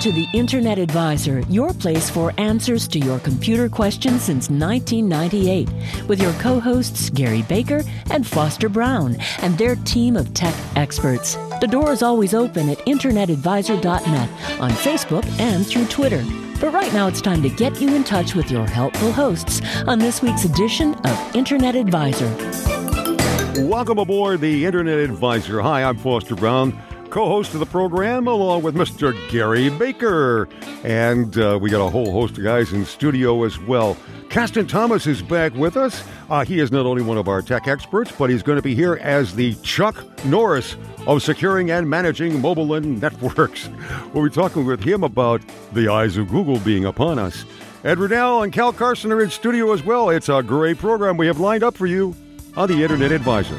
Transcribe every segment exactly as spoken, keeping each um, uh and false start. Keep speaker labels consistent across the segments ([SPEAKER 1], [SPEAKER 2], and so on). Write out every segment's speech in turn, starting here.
[SPEAKER 1] to the Internet Advisor, your place for answers to your computer questions since nineteen ninety-eight, with your co-hosts Gary Baker and Foster Brown and their team of tech experts. The door is always open at internet advisor dot net, on Facebook and through Twitter. But right now it's time to get you in touch with your helpful hosts on this week's edition of Internet Advisor.
[SPEAKER 2] Welcome aboard the Internet Advisor. Hi, I'm Foster Brown, co-host of the program, along with Mister Gary Baker. And uh, we got a whole host of guys in studio as well. Caston Thomas is back with us. Uh, he is not only one of our tech experts, but he's going to be here as the Chuck Norris of securing and managing mobile and networks. We'll be talking with him about the eyes of Google being upon us. Ed Riddell and Cal Carson are in studio as well. It's a great program we have lined up for you on the Internet Advisor.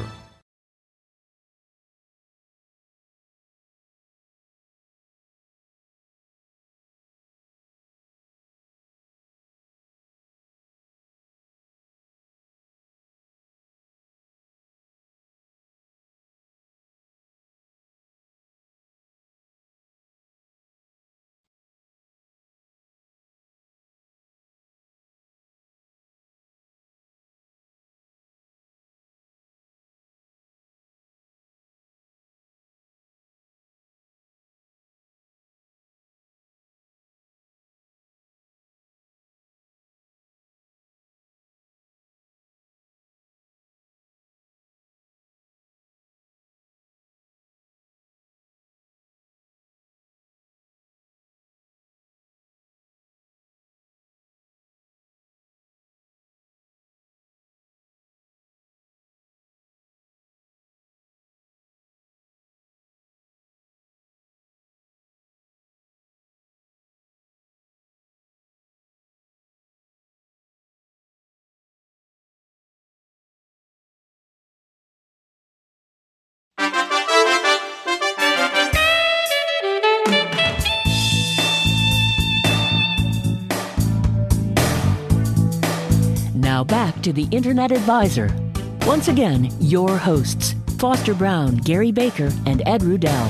[SPEAKER 1] Now back to the Internet Advisor. Once again, your hosts, Foster Brown, Gary Baker, and Ed Riddell.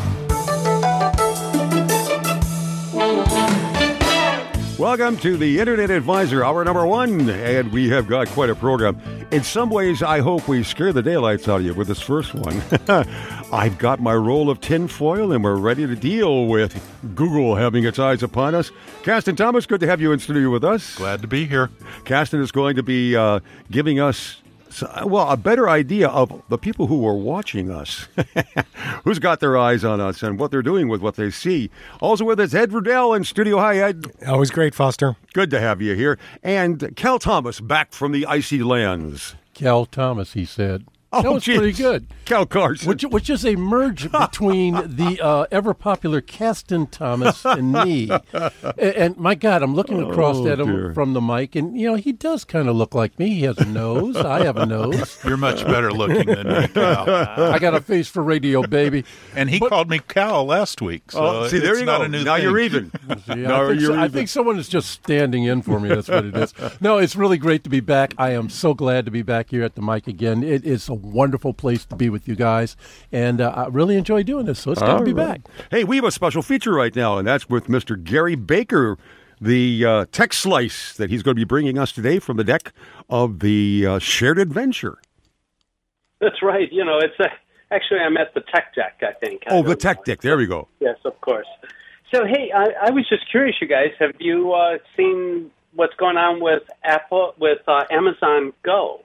[SPEAKER 2] Welcome to the Internet Advisor, hour number one, and we have got quite a program. In some ways, I hope we scare the daylights out of you with this first one. I've got my roll of tinfoil, and we're ready to deal with Google having its eyes upon us. Caston Thomas, good to have you in studio with us.
[SPEAKER 3] Glad to be here.
[SPEAKER 2] Caston is going to be uh, giving us, well, a better idea of the people who are watching us, who's got their eyes on us and what they're doing with what they see. Also with us, Ed Riddell in studio. Hi, Ed.
[SPEAKER 4] Always great, Foster.
[SPEAKER 2] Good to have you here. And Cal Thomas back from the icy lands.
[SPEAKER 5] Cal Thomas, he said.
[SPEAKER 2] Oh,
[SPEAKER 5] that was
[SPEAKER 2] geez.
[SPEAKER 5] pretty good.
[SPEAKER 2] Cal Carson.
[SPEAKER 5] Which, which is a merge between the uh, ever-popular Caston Thomas and me. And, and, my God, I'm looking across
[SPEAKER 2] Oh,
[SPEAKER 5] at him
[SPEAKER 2] dear.
[SPEAKER 5] from the mic, and, you know, he does kind of look like me. He has a nose. I have a nose.
[SPEAKER 3] You're much better looking than me, Cal.
[SPEAKER 5] I got a face for radio, baby.
[SPEAKER 3] And he
[SPEAKER 5] But-
[SPEAKER 3] call me Cal last week. So
[SPEAKER 2] Oh, see, there
[SPEAKER 3] it's
[SPEAKER 2] you
[SPEAKER 3] not
[SPEAKER 2] go.
[SPEAKER 3] a new
[SPEAKER 2] Now
[SPEAKER 3] thing.
[SPEAKER 2] you're even.
[SPEAKER 5] See,
[SPEAKER 2] Now
[SPEAKER 5] I, think
[SPEAKER 2] you're
[SPEAKER 5] so- I
[SPEAKER 2] even.
[SPEAKER 5] think someone is just standing in for me. That's what it is. No, it's really great to be back. I am so glad to be back here at the mic again. It is a wonderful place to be with you guys, and uh, I really enjoy doing this, so it's good
[SPEAKER 2] All
[SPEAKER 5] to be
[SPEAKER 2] right.
[SPEAKER 5] back.
[SPEAKER 2] Hey, we have a special feature right now, and that's with Mister Gary Baker, the uh, tech slice that he's going to be bringing us today from the deck of the uh, Shared Adventure.
[SPEAKER 6] That's right. You know, it's a, actually I'm at the tech deck, I think. I
[SPEAKER 2] Oh, the
[SPEAKER 6] don't
[SPEAKER 2] tech
[SPEAKER 6] know.
[SPEAKER 2] deck. There we go.
[SPEAKER 6] Yes, of course. So, hey, I, I was just curious, you guys, have you uh, seen what's going on with Apple, with uh, Amazon Go?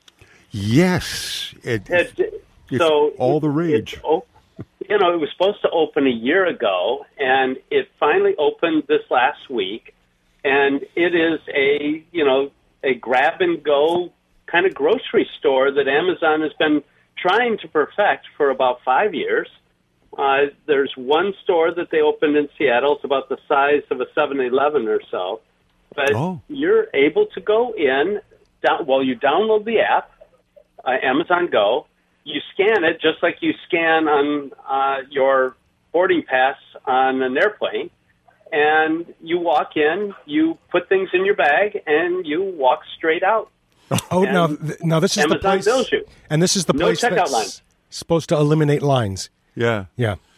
[SPEAKER 2] Yes. It,
[SPEAKER 6] It,
[SPEAKER 2] it's
[SPEAKER 6] so
[SPEAKER 2] all the
[SPEAKER 6] it-
[SPEAKER 2] rage.
[SPEAKER 6] it's op- you know, it was supposed to open a year ago, and it finally opened this last week. And it is a, you know, a grab-and-go kind of grocery store that Amazon has been trying to perfect for about five years. Uh, there's one store that they opened in Seattle. It's about the size of a seven eleven or so. But
[SPEAKER 2] Oh.
[SPEAKER 6] you're able to go in, down, well, you download the app, uh, Amazon Go. You scan it just like you scan on uh, your boarding pass on an airplane. And you walk in, you put things in your bag, and you walk straight out.
[SPEAKER 4] Oh,
[SPEAKER 6] And
[SPEAKER 4] now, th- now this is
[SPEAKER 6] Amazon
[SPEAKER 4] the place,
[SPEAKER 6] bills you.
[SPEAKER 4] and this is the
[SPEAKER 6] No
[SPEAKER 4] place
[SPEAKER 6] checkout
[SPEAKER 4] that's
[SPEAKER 6] line.
[SPEAKER 4] supposed to eliminate lines.
[SPEAKER 2] Yeah.
[SPEAKER 4] Yeah.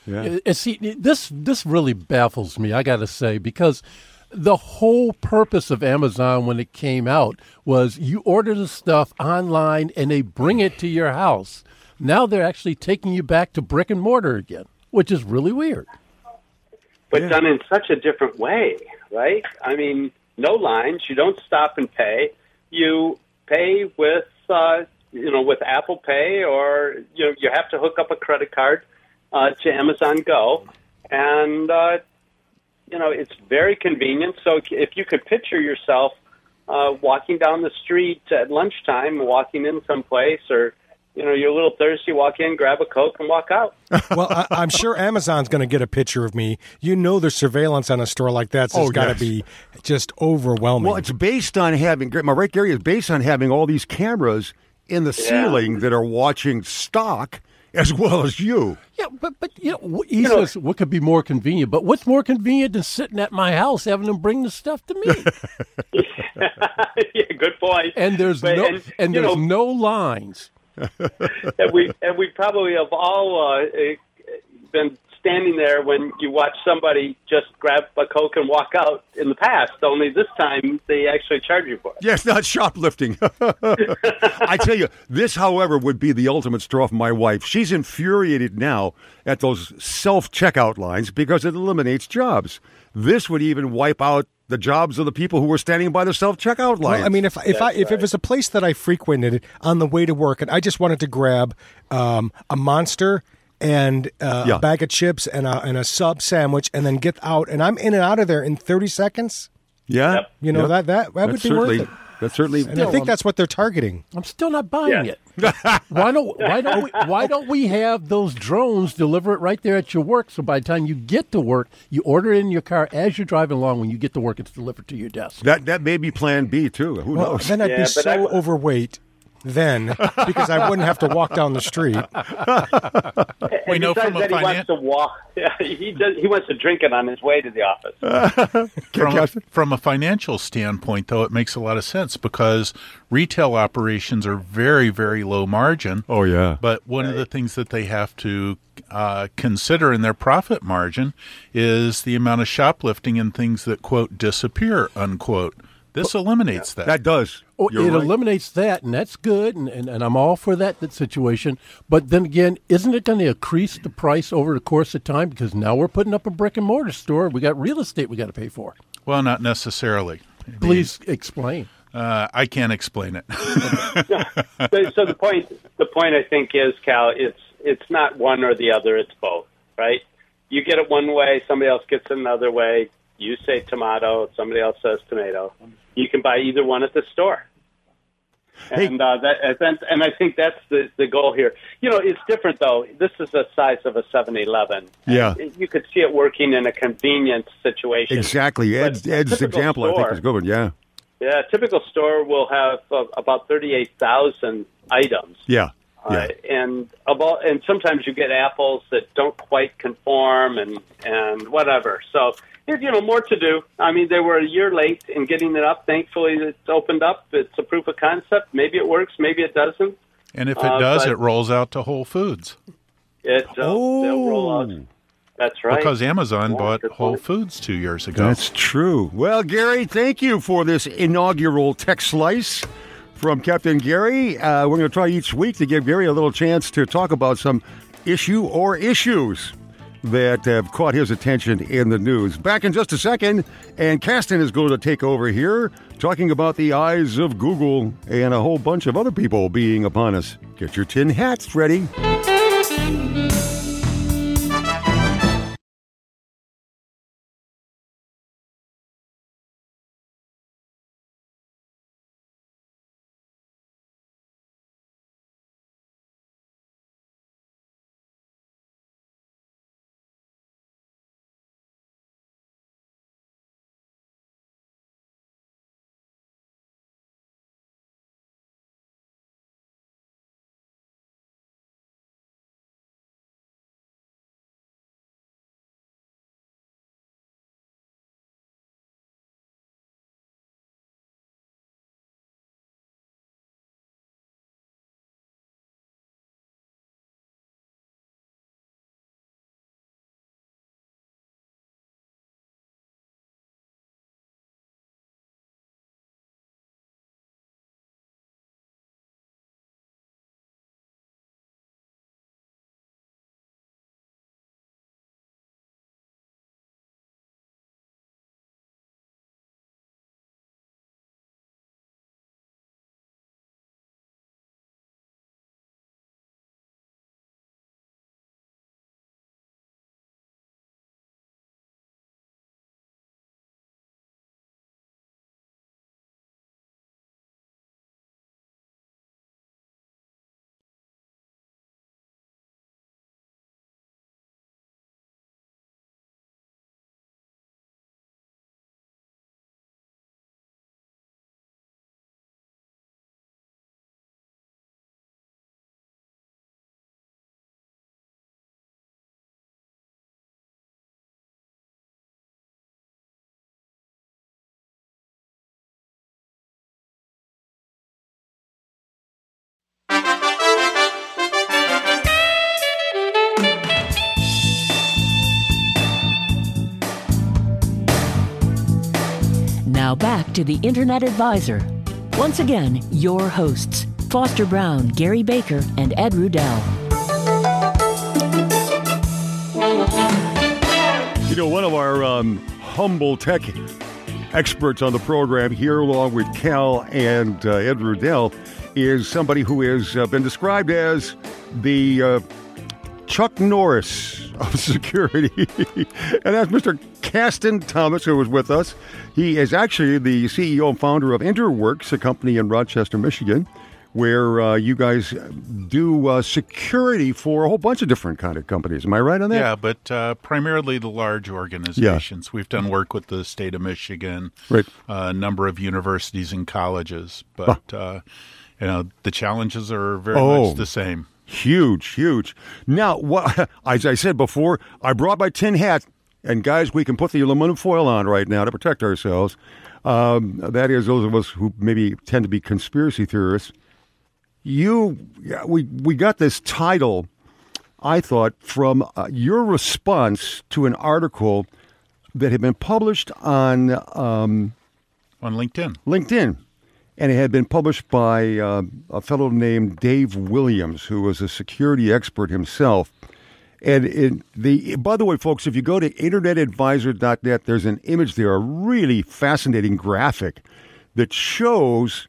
[SPEAKER 2] Yeah.
[SPEAKER 5] Uh, see, this this really baffles me, I got to say, because the whole purpose of Amazon when it came out was you order the stuff online and they bring it to your house. Now they're actually taking you back to brick and mortar again, which is really weird.
[SPEAKER 6] But
[SPEAKER 2] Yeah.
[SPEAKER 6] done in such a different way, right? I mean, no lines. You don't stop and pay. You pay with, uh, you know, with Apple Pay, or you know, you have to hook up a credit card uh, to Amazon Go, and uh, you know, it's very convenient. So if you could picture yourself uh, walking down the street at lunchtime, walking in someplace, or you know, you're a little thirsty, walk in, grab a Coke, and walk out.
[SPEAKER 4] Well, I, I'm sure Amazon's going to get a picture of me. You know, there's surveillance on a store like that, so
[SPEAKER 2] Oh,
[SPEAKER 4] it's got to
[SPEAKER 2] yes.
[SPEAKER 4] be just overwhelming.
[SPEAKER 2] Well, it's based on having, my right, Gary, is based on having all these cameras in the
[SPEAKER 6] Yeah.
[SPEAKER 2] ceiling that are watching stock as well as you.
[SPEAKER 5] Yeah, but but you know, he says what could be more convenient. But what's more convenient than sitting at my house having them bring the stuff to me?
[SPEAKER 6] Yeah, good point.
[SPEAKER 5] And there's
[SPEAKER 6] But-
[SPEAKER 5] no
[SPEAKER 6] and,
[SPEAKER 5] and
[SPEAKER 6] you
[SPEAKER 5] there's
[SPEAKER 6] know,
[SPEAKER 5] no lines.
[SPEAKER 6] and we and we probably have all uh, eh, been standing there when you watch somebody just grab a Coke and walk out in the past. Only this time they actually charge you for it.
[SPEAKER 2] Yes, not shoplifting. I tell you, this, however, would be the ultimate straw for my wife. She's infuriated now at those self-checkout lines because it eliminates jobs. This would even wipe out the jobs of the people who were standing by the self-checkout lines.
[SPEAKER 4] Well, I mean, if if I if it was a place that I frequented on the way to work, and I just wanted to grab um, a Monster and uh,
[SPEAKER 2] Yeah.
[SPEAKER 4] a bag of chips and a and a sub sandwich, and then get out, and I'm in and out of there in thirty seconds.
[SPEAKER 2] yeah,
[SPEAKER 6] Yep.
[SPEAKER 4] You know
[SPEAKER 2] Yep.
[SPEAKER 4] that that that would
[SPEAKER 2] That's
[SPEAKER 4] be
[SPEAKER 2] certainly,
[SPEAKER 4] worth it.
[SPEAKER 2] That's certainly.
[SPEAKER 4] And I think that's what they're targeting.
[SPEAKER 5] I'm still not buying
[SPEAKER 6] Yeah.
[SPEAKER 5] it. Why don't why don't we, why don't we have those drones deliver it right there at your work? So by the time you get to work, you order it in your car as you're driving along. When you get to work, it's delivered to your desk.
[SPEAKER 2] That that may be Plan B too. Who
[SPEAKER 4] Well,
[SPEAKER 2] knows?
[SPEAKER 4] then I'd
[SPEAKER 6] Yeah,
[SPEAKER 4] be
[SPEAKER 6] but
[SPEAKER 4] so
[SPEAKER 6] I-
[SPEAKER 4] overweight then because I wouldn't have to walk down the street.
[SPEAKER 3] We
[SPEAKER 6] And
[SPEAKER 3] know
[SPEAKER 6] besides
[SPEAKER 3] from a
[SPEAKER 6] that, he
[SPEAKER 3] finan-
[SPEAKER 6] wants to walk. Yeah, he does. He wants to drink it on his way to the office.
[SPEAKER 3] From a,
[SPEAKER 2] Captain?
[SPEAKER 3] from a financial standpoint, though, it makes a lot of sense because retail operations are very, very low margin.
[SPEAKER 2] Oh, yeah.
[SPEAKER 3] But one of the things that they have to uh, consider in their profit margin is the amount of shoplifting and things that, quote, disappear, unquote. This eliminates that.
[SPEAKER 2] That does.
[SPEAKER 5] Oh,
[SPEAKER 2] You're
[SPEAKER 5] it
[SPEAKER 2] right.
[SPEAKER 5] eliminates that, and that's good, and, and, and I'm all for that, that situation. But then again, isn't it going to increase the price over the course of time? Because now we're putting up a brick and mortar store. We got real estate we got to pay for.
[SPEAKER 3] Well, not necessarily. I mean,
[SPEAKER 5] Please explain.
[SPEAKER 3] Uh, I can't explain it.
[SPEAKER 6] so, so the point, the point I think is, Cal, it's it's not one or the other. It's both, right? You get it one way, somebody else gets it another way. You say tomato, somebody else says tomato. You can buy either one at the store.
[SPEAKER 2] Hey.
[SPEAKER 6] And uh, that, and, and I think that's the, the goal here. You know, it's different, though. This is the size of a seven eleven.
[SPEAKER 2] Yeah.
[SPEAKER 6] And you could see it working in a convenience situation.
[SPEAKER 2] Exactly. Ed's,
[SPEAKER 6] But a
[SPEAKER 2] Ed's
[SPEAKER 6] typical
[SPEAKER 2] example, I think,
[SPEAKER 6] store-
[SPEAKER 2] is a good one. Yeah.
[SPEAKER 6] Yeah, a typical store will have uh, about thirty-eight thousand items.
[SPEAKER 2] Yeah. Yeah.
[SPEAKER 6] Uh, and about, and sometimes you get apples that don't quite conform and, and whatever. So, you know, more to do. I mean, they were a year late in getting it up. Thankfully, it's opened up. It's a proof of concept. Maybe it works. Maybe it doesn't.
[SPEAKER 3] And if it
[SPEAKER 6] Uh,
[SPEAKER 3] does,
[SPEAKER 6] but-
[SPEAKER 3] it rolls out to Whole Foods
[SPEAKER 6] It, uh, they'll roll out. That's right.
[SPEAKER 3] because Amazon
[SPEAKER 6] Yeah,
[SPEAKER 3] bought
[SPEAKER 6] good
[SPEAKER 3] Whole
[SPEAKER 6] point.
[SPEAKER 3] Foods two years ago.
[SPEAKER 2] That's true. Well, Gary, thank you for this inaugural tech slice from Captain Gary. Uh, we're going to try each week to give Gary a little chance to talk about some issue or issues that have caught his attention in the news. Back in just a second, and Caston is going to take over here talking about the eyes of Google and a whole bunch of other people being upon us. Get your tin hats ready.
[SPEAKER 1] Now back to the Internet Advisor. Once again, your hosts, Foster Brown, Gary Baker, and Ed Rudell.
[SPEAKER 2] You know, one of our um, humble tech experts on the program here, along with Cal and uh, Ed Rudell, is somebody who has uh, been described as the uh, Chuck Norris of security. And that's Mister Caston Thomas, who was with us. He is actually the C E O and founder of Interworks, a company in Rochester, Michigan, where uh, you guys do uh, security for a whole bunch of different kind of companies. Am I right on that?
[SPEAKER 3] Yeah, but uh, primarily the large organizations. Yeah. We've done work with the state of Michigan,
[SPEAKER 2] right.
[SPEAKER 3] uh, a number of universities and colleges. But, huh. uh, you know, the challenges are very
[SPEAKER 2] oh,
[SPEAKER 3] much the same.
[SPEAKER 2] Huge, huge. Now, what, as I said before, I brought my tin hat. And, guys, we can put the aluminum foil on right now to protect ourselves. Um, that is, those of us who maybe tend to be conspiracy theorists. You, we we got this title, I thought, from uh, your response to an article that had been published on um,
[SPEAKER 3] on LinkedIn.
[SPEAKER 2] LinkedIn, and it had been published by uh, a fellow named Dave Williams, who was a security expert himself. And in the by the way, folks, if you go to internet advisor dot net, there's an image there, a really fascinating graphic that shows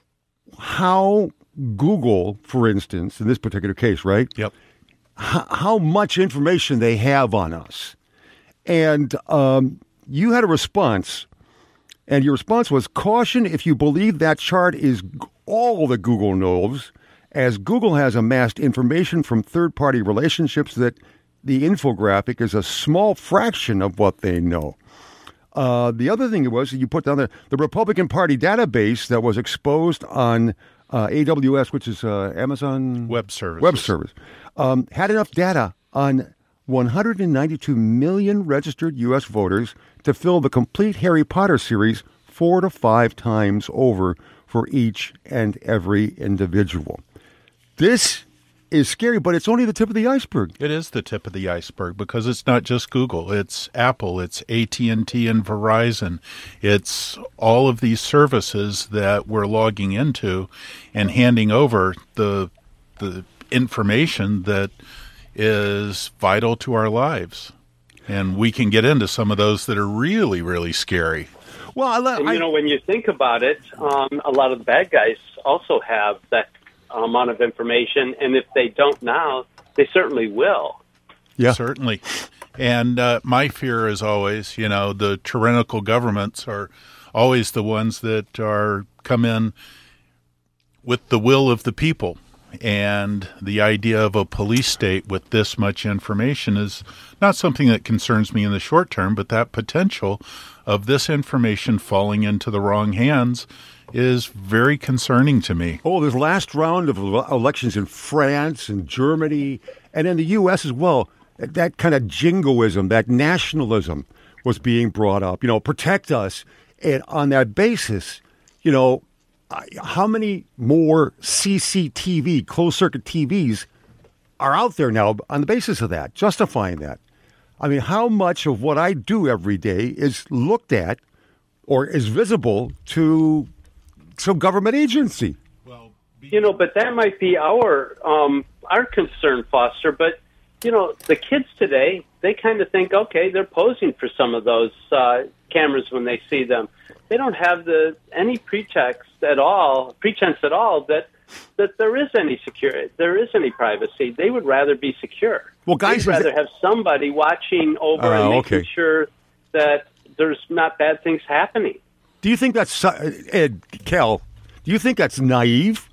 [SPEAKER 2] how Google, for instance, in this particular case, right?
[SPEAKER 3] Yep.
[SPEAKER 2] H- how much information they have on us. And um, you had a response, and your response was, caution if you believe that chart is all that Google knows, as Google has amassed information from third-party relationships that the infographic is a small fraction of what they know. Uh, the other thing was that you put down there, the Republican Party database that was exposed on uh, A W S, which is uh, Amazon
[SPEAKER 3] Web Services,
[SPEAKER 2] Web Service, um, had enough data on one hundred ninety-two million registered U S voters to fill the complete Harry Potter series four to five times over for each and every individual. This is scary, but it's only the tip of the iceberg.
[SPEAKER 3] It is the tip of the iceberg because it's not just Google. It's Apple, it's A T and T and Verizon. It's all of these services that we're logging into and handing over the the information that is vital to our lives. And we can get into some of those that are really, really scary.
[SPEAKER 2] Well, I,
[SPEAKER 6] and, you know, when you think about it, um, a lot of the bad guys also have that amount of information, and if they don't now, they certainly will.
[SPEAKER 2] Yeah,
[SPEAKER 3] certainly. And uh, my fear is always, you know, the tyrannical governments are always the ones that are come in with the will of the people. And the idea of a police state with this much information is not something that concerns me in the short term, but that potential of this information falling into the wrong hands is very concerning to me.
[SPEAKER 2] Oh, this last round of elections in France and Germany and in the U S as well, that kind of jingoism, that nationalism was being brought up. You know, protect us. And on that basis, you know, how many more C C T V, closed-circuit T Vs, are out there now on the basis of that, justifying that? I mean, how much of what I do every day is looked at or is visible to some government agency?
[SPEAKER 6] Well, you know, but that might be our um, our concern, Foster. But, you know, the kids today, they kind of think, okay, they're posing for some of those uh, cameras when they see them. They don't have the any pretext at all, pretense at all that that there is any security, there is any privacy. They would rather be secure.
[SPEAKER 2] Well, guys,
[SPEAKER 6] they'd rather have somebody watching over uh, and making okay. sure that there's not bad things happening.
[SPEAKER 2] Do you think that's uh, Ed, Cal? Do you think that's naive?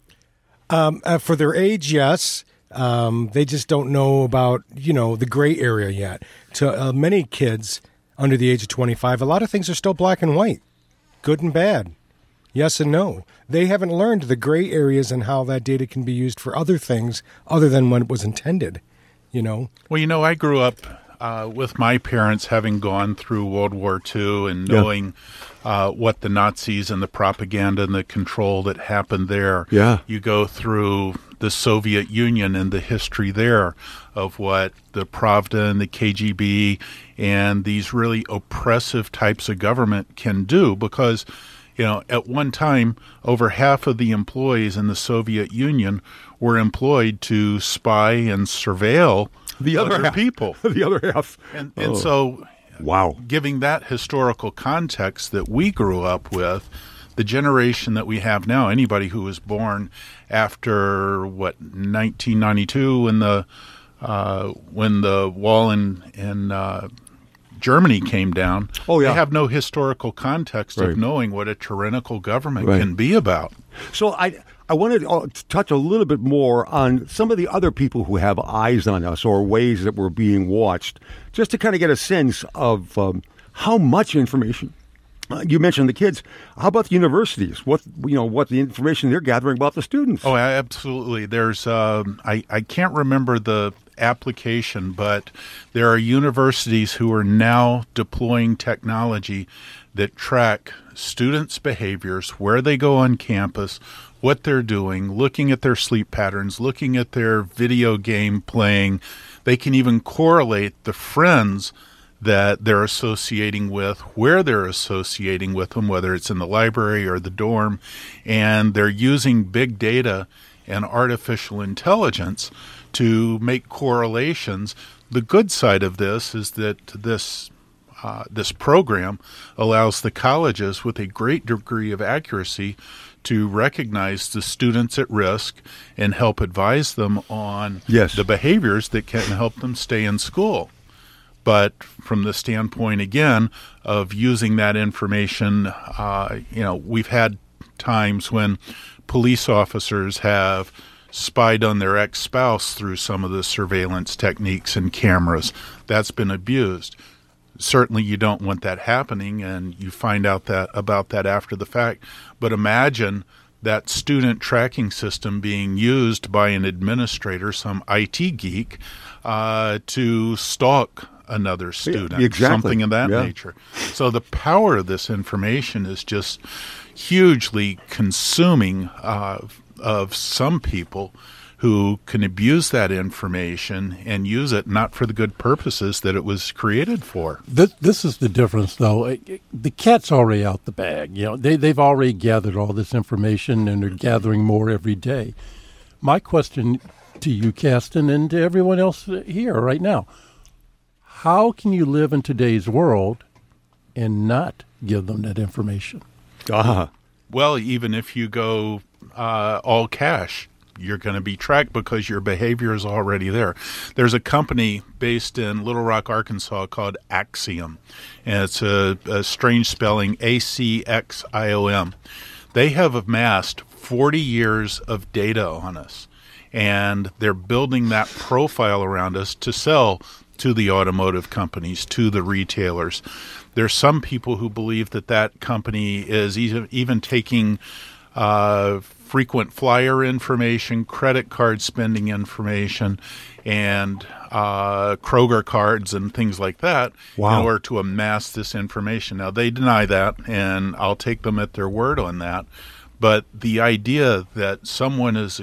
[SPEAKER 4] Um, uh, for their age, yes. Um, they just don't know about you know the gray area yet. To uh, many kids under the age of twenty-five, a lot of things are still black and white, good and bad, yes and no. They haven't learned the gray areas and how that data can be used for other things other than when it was intended, you know.
[SPEAKER 3] Well, you know, I grew up uh, with my parents having gone through World War Two and knowing uh, what the Nazis and the propaganda and the control that happened there.
[SPEAKER 2] Yeah.
[SPEAKER 3] You go through the Soviet Union and the history there of what the Pravda and the K G B and these really oppressive types of government can do, because, you know, at one time, over half of the employees in the Soviet Union were employed to spy and surveil
[SPEAKER 2] The other
[SPEAKER 3] other
[SPEAKER 2] half.
[SPEAKER 3] people.
[SPEAKER 2] The other half.
[SPEAKER 3] And, and
[SPEAKER 2] Oh.
[SPEAKER 3] so,
[SPEAKER 2] Wow.
[SPEAKER 3] giving that historical context that we grew up with, the generation that we have now, anybody who was born after, what, nineteen ninety-two, when the uh, when the wall in, in uh, Germany came down,
[SPEAKER 2] Oh, yeah.
[SPEAKER 3] they have no historical context
[SPEAKER 2] Right.
[SPEAKER 3] of knowing what a tyrannical government
[SPEAKER 2] Right.
[SPEAKER 3] can be about.
[SPEAKER 2] So I I wanted to touch a little bit more on some of the other people who have eyes on us or ways that we're being watched, just to kind of get a sense of um, how much information. Uh, you mentioned the kids. How about the universities? What you know, what the information they're gathering about the students?
[SPEAKER 3] Oh, absolutely. There's um, I I can't remember the application, but there are universities who are now deploying technology that track students' behaviors, where they go on campus, what they're doing, looking at their sleep patterns, looking at their video game playing. They can even correlate the friends that they're associating with, where they're associating with them, whether it's in the library or the dorm, and they're using big data and artificial intelligence to make correlations. The good side of this is that this uh, this program allows the colleges with a great degree of accuracy to recognize the students at risk and help advise them on
[SPEAKER 2] Yes.
[SPEAKER 3] the behaviors that can help them stay in school. But from the standpoint, again, of using that information, uh, you know, we've had times when police officers have spied on their ex-spouse through some of the surveillance techniques and cameras. That's been abused. Certainly you don't want that happening, and you find out that about that after the fact. But imagine that student tracking system being used by an administrator, some I T geek, uh, to stalk another student,
[SPEAKER 2] exactly.
[SPEAKER 3] something of that
[SPEAKER 2] Yeah.
[SPEAKER 3] nature. So the power of this information is just hugely consuming uh, of some people who can abuse that information and use it not for the good purposes that it was created for.
[SPEAKER 5] This, this is the difference, though. The cat's already out the bag. You know, they they've already gathered all this information, and they're gathering more every day. My question to you, Kasten, and to everyone else here right now: how can you live in today's world and not give them that information?
[SPEAKER 2] Ah.
[SPEAKER 3] Well, even if you go uh, all cash, you're going to be tracked because your behavior is already there. There's a company based in Little Rock, Arkansas called Axiom, and it's a, a strange spelling, A C X I O M. They have amassed forty years of data on us, and they're building that profile around us to sell to the automotive companies, to the retailers. There's some people who believe that that company is even, even taking uh, frequent flyer information, credit card spending information, and uh, Kroger cards and things like that
[SPEAKER 2] Wow.
[SPEAKER 3] in order to amass this information. Now, they deny that, and I'll take them at their word on that. But the idea that someone is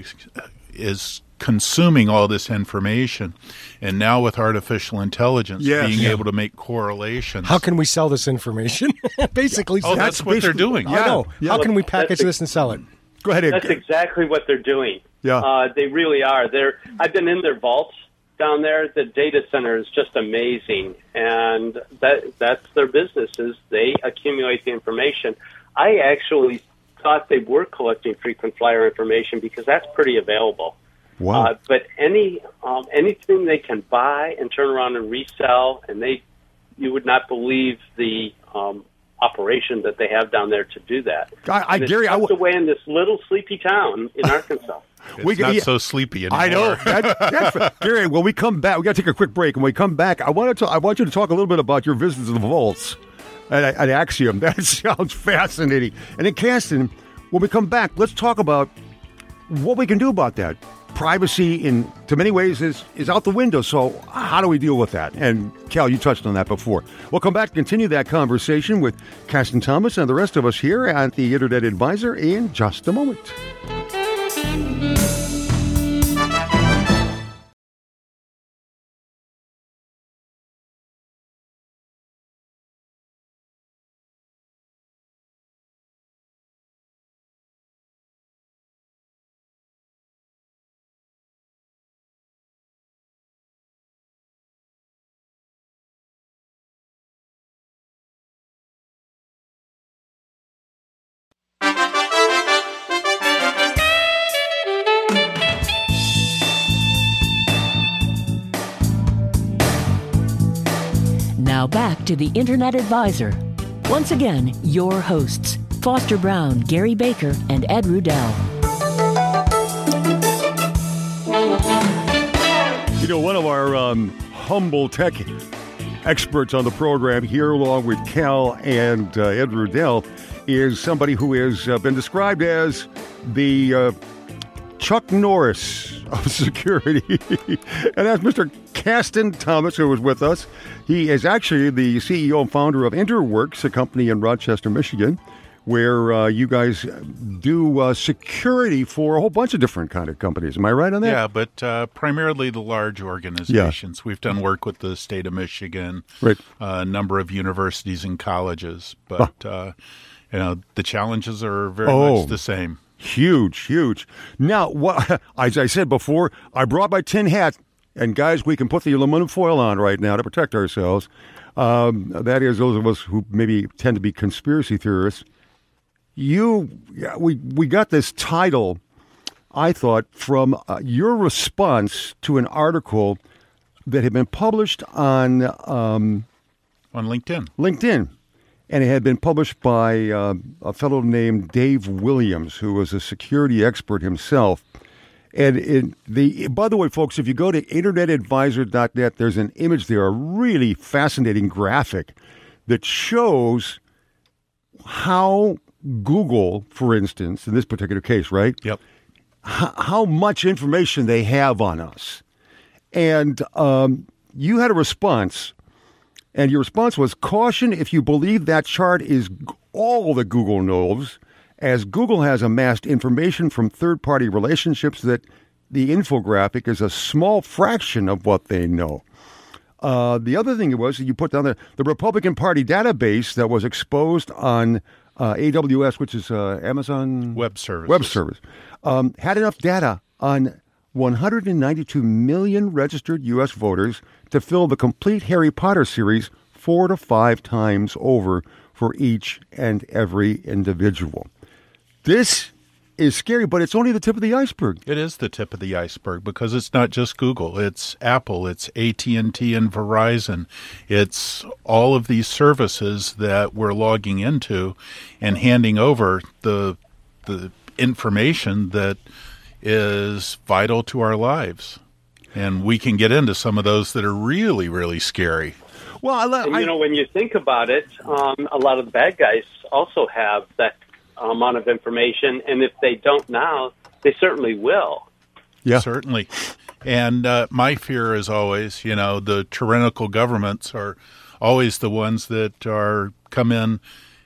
[SPEAKER 3] is consuming all this information, and now with artificial intelligence,
[SPEAKER 2] Yes.
[SPEAKER 3] being
[SPEAKER 2] Yeah.
[SPEAKER 3] able to make correlations.
[SPEAKER 4] How can we sell this information? Basically,
[SPEAKER 3] Oh, that's what they're
[SPEAKER 2] basically-
[SPEAKER 3] doing.
[SPEAKER 4] I know.
[SPEAKER 2] Yeah.
[SPEAKER 4] How can we
[SPEAKER 6] That's
[SPEAKER 4] package
[SPEAKER 6] ex-
[SPEAKER 4] this and sell it?
[SPEAKER 2] Go ahead.
[SPEAKER 6] That's
[SPEAKER 2] Ed.
[SPEAKER 6] exactly what they're doing.
[SPEAKER 2] Yeah.
[SPEAKER 6] Uh, they really are. They're, I've been in their vaults down there. The data center is just amazing, and that that's their business. Is they accumulate the information. I actually thought they were collecting frequent flyer information because that's pretty available.
[SPEAKER 2] Wow.
[SPEAKER 6] Uh, but any um, anything they can buy and turn around and resell, and they, you would not believe the um, operation that they have down there to do that.
[SPEAKER 2] I- I-
[SPEAKER 6] And it's
[SPEAKER 2] Gary, I
[SPEAKER 6] tucked
[SPEAKER 2] w-
[SPEAKER 6] away in this little sleepy town in Arkansas.
[SPEAKER 3] It's
[SPEAKER 2] We-
[SPEAKER 3] not
[SPEAKER 2] yeah.
[SPEAKER 3] so sleepy anymore.
[SPEAKER 2] I know. That, that's, Gary, when we come back, we got to take a quick break. When we come back, I want to. I want you to talk a little bit about your visits to the vaults at, at Axiom. That sounds fascinating. And then, Kasten, when we come back, let's talk about what we can do about that. privacy in to many ways is, is out the window. So how do we deal with that? And Cal, you touched on that before. We'll come back and continue that conversation with Caston Thomas and the rest of us here at the Internet Advisor in just a moment.
[SPEAKER 1] Now back to the Internet Advisor. Once again, your hosts, Foster Brown, Gary Baker, and Ed Rudell.
[SPEAKER 2] You know, one of our um, humble tech experts on the program here, along with Cal and uh, Ed Rudell, is somebody who has uh, been described as the uh, Chuck Norris of security. And that's Mister Caston Thomas, who was with us. He is actually the C E O and founder of Interworks, a company in Rochester, Michigan, where uh, you guys do uh, security for a whole bunch of different kind of companies. Am I right on that?
[SPEAKER 3] Yeah, but uh, primarily the large organizations. Yeah. We've done work with the state of Michigan,
[SPEAKER 2] right.
[SPEAKER 3] uh, a number of universities and colleges. But, huh. uh, you know, the challenges are very
[SPEAKER 2] oh.
[SPEAKER 3] much the same.
[SPEAKER 2] Huge, huge. Now, what, as I said before, I brought my tin hat, and guys, we can put the aluminum foil on right now to protect ourselves. Um, that is, those of us who maybe tend to be conspiracy theorists. You, we, we got this title, I thought, from uh, your response to an article that had been published on um,
[SPEAKER 3] on LinkedIn.
[SPEAKER 2] LinkedIn. And it had been published by uh, a fellow named Dave Williams, who was a security expert himself. And it, the by the way, folks, if you go to internet advisor dot net, there's an image there, a really fascinating graphic that shows how Google, for instance, in this particular case, right?
[SPEAKER 3] Yep.
[SPEAKER 2] H- how much information they have on us. And um, you had a response. And your response was, caution if you believe that chart is all that Google knows, as Google has amassed information from third-party relationships that the infographic is a small fraction of what they know. Uh, the other thing was that you put down the, the Republican Party database that was exposed on uh, A W S, which is uh, Amazon
[SPEAKER 3] Web Services.
[SPEAKER 2] Web Service, um, had enough data on one hundred ninety-two million registered U S voters to fill the complete Harry Potter series four to five times over for each and every individual. This is scary, but it's only the tip of the iceberg.
[SPEAKER 3] It is the tip of the iceberg because it's not just Google. It's Apple, it's A T and T and Verizon. It's all of these services that we're logging into and handing over the the information that is vital to our lives. And we can get into some of those that are really, really scary.
[SPEAKER 2] Well, I,
[SPEAKER 6] and, you know, when you think about it, um, a lot of the bad guys also have that amount of information, and if they don't now, they certainly will.
[SPEAKER 2] Yeah,
[SPEAKER 3] certainly. And uh, my fear is always, you know, the tyrannical governments are always the ones that are come in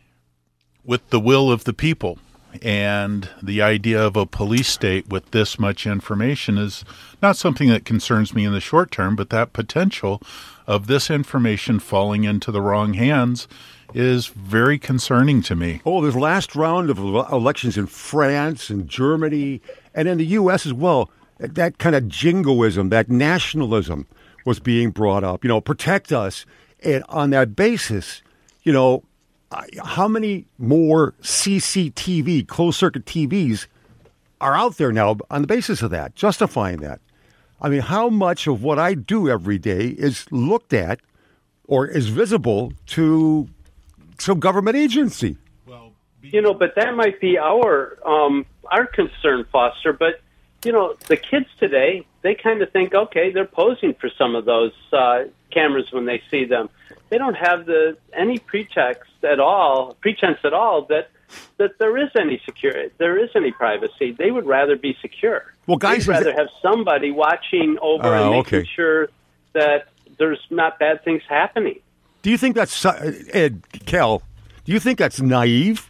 [SPEAKER 3] with the will of the people. And the idea of a police state with this much information is not something that concerns me in the short term, but that potential of this information falling into the wrong hands is very concerning to me.
[SPEAKER 2] Oh, this last round of elections in France and Germany and in the U S as well, that kind of jingoism, that nationalism was being brought up. You know, protect us. And on that basis, you know, how many more C C T V, closed-circuit T Vs, are out there now on the basis of that, justifying that? I mean, how much of what I do every day is looked at or is visible to some government agency?
[SPEAKER 6] Well, you know, but that might be our um, our concern, Foster. But, you know, the kids today, they kind of think, okay, they're posing for some of those uh, cameras when they see them. They don't have the any pretext at all, pretense at all that that there is any security, there is any privacy. They would rather be secure.
[SPEAKER 2] Well, guys,
[SPEAKER 6] They'd rather
[SPEAKER 2] it...
[SPEAKER 6] have somebody watching over
[SPEAKER 2] uh,
[SPEAKER 6] and making
[SPEAKER 2] okay.
[SPEAKER 6] sure that there's not bad things happening.
[SPEAKER 2] Do you think that's, uh, Ed, Cal, do you think that's naive?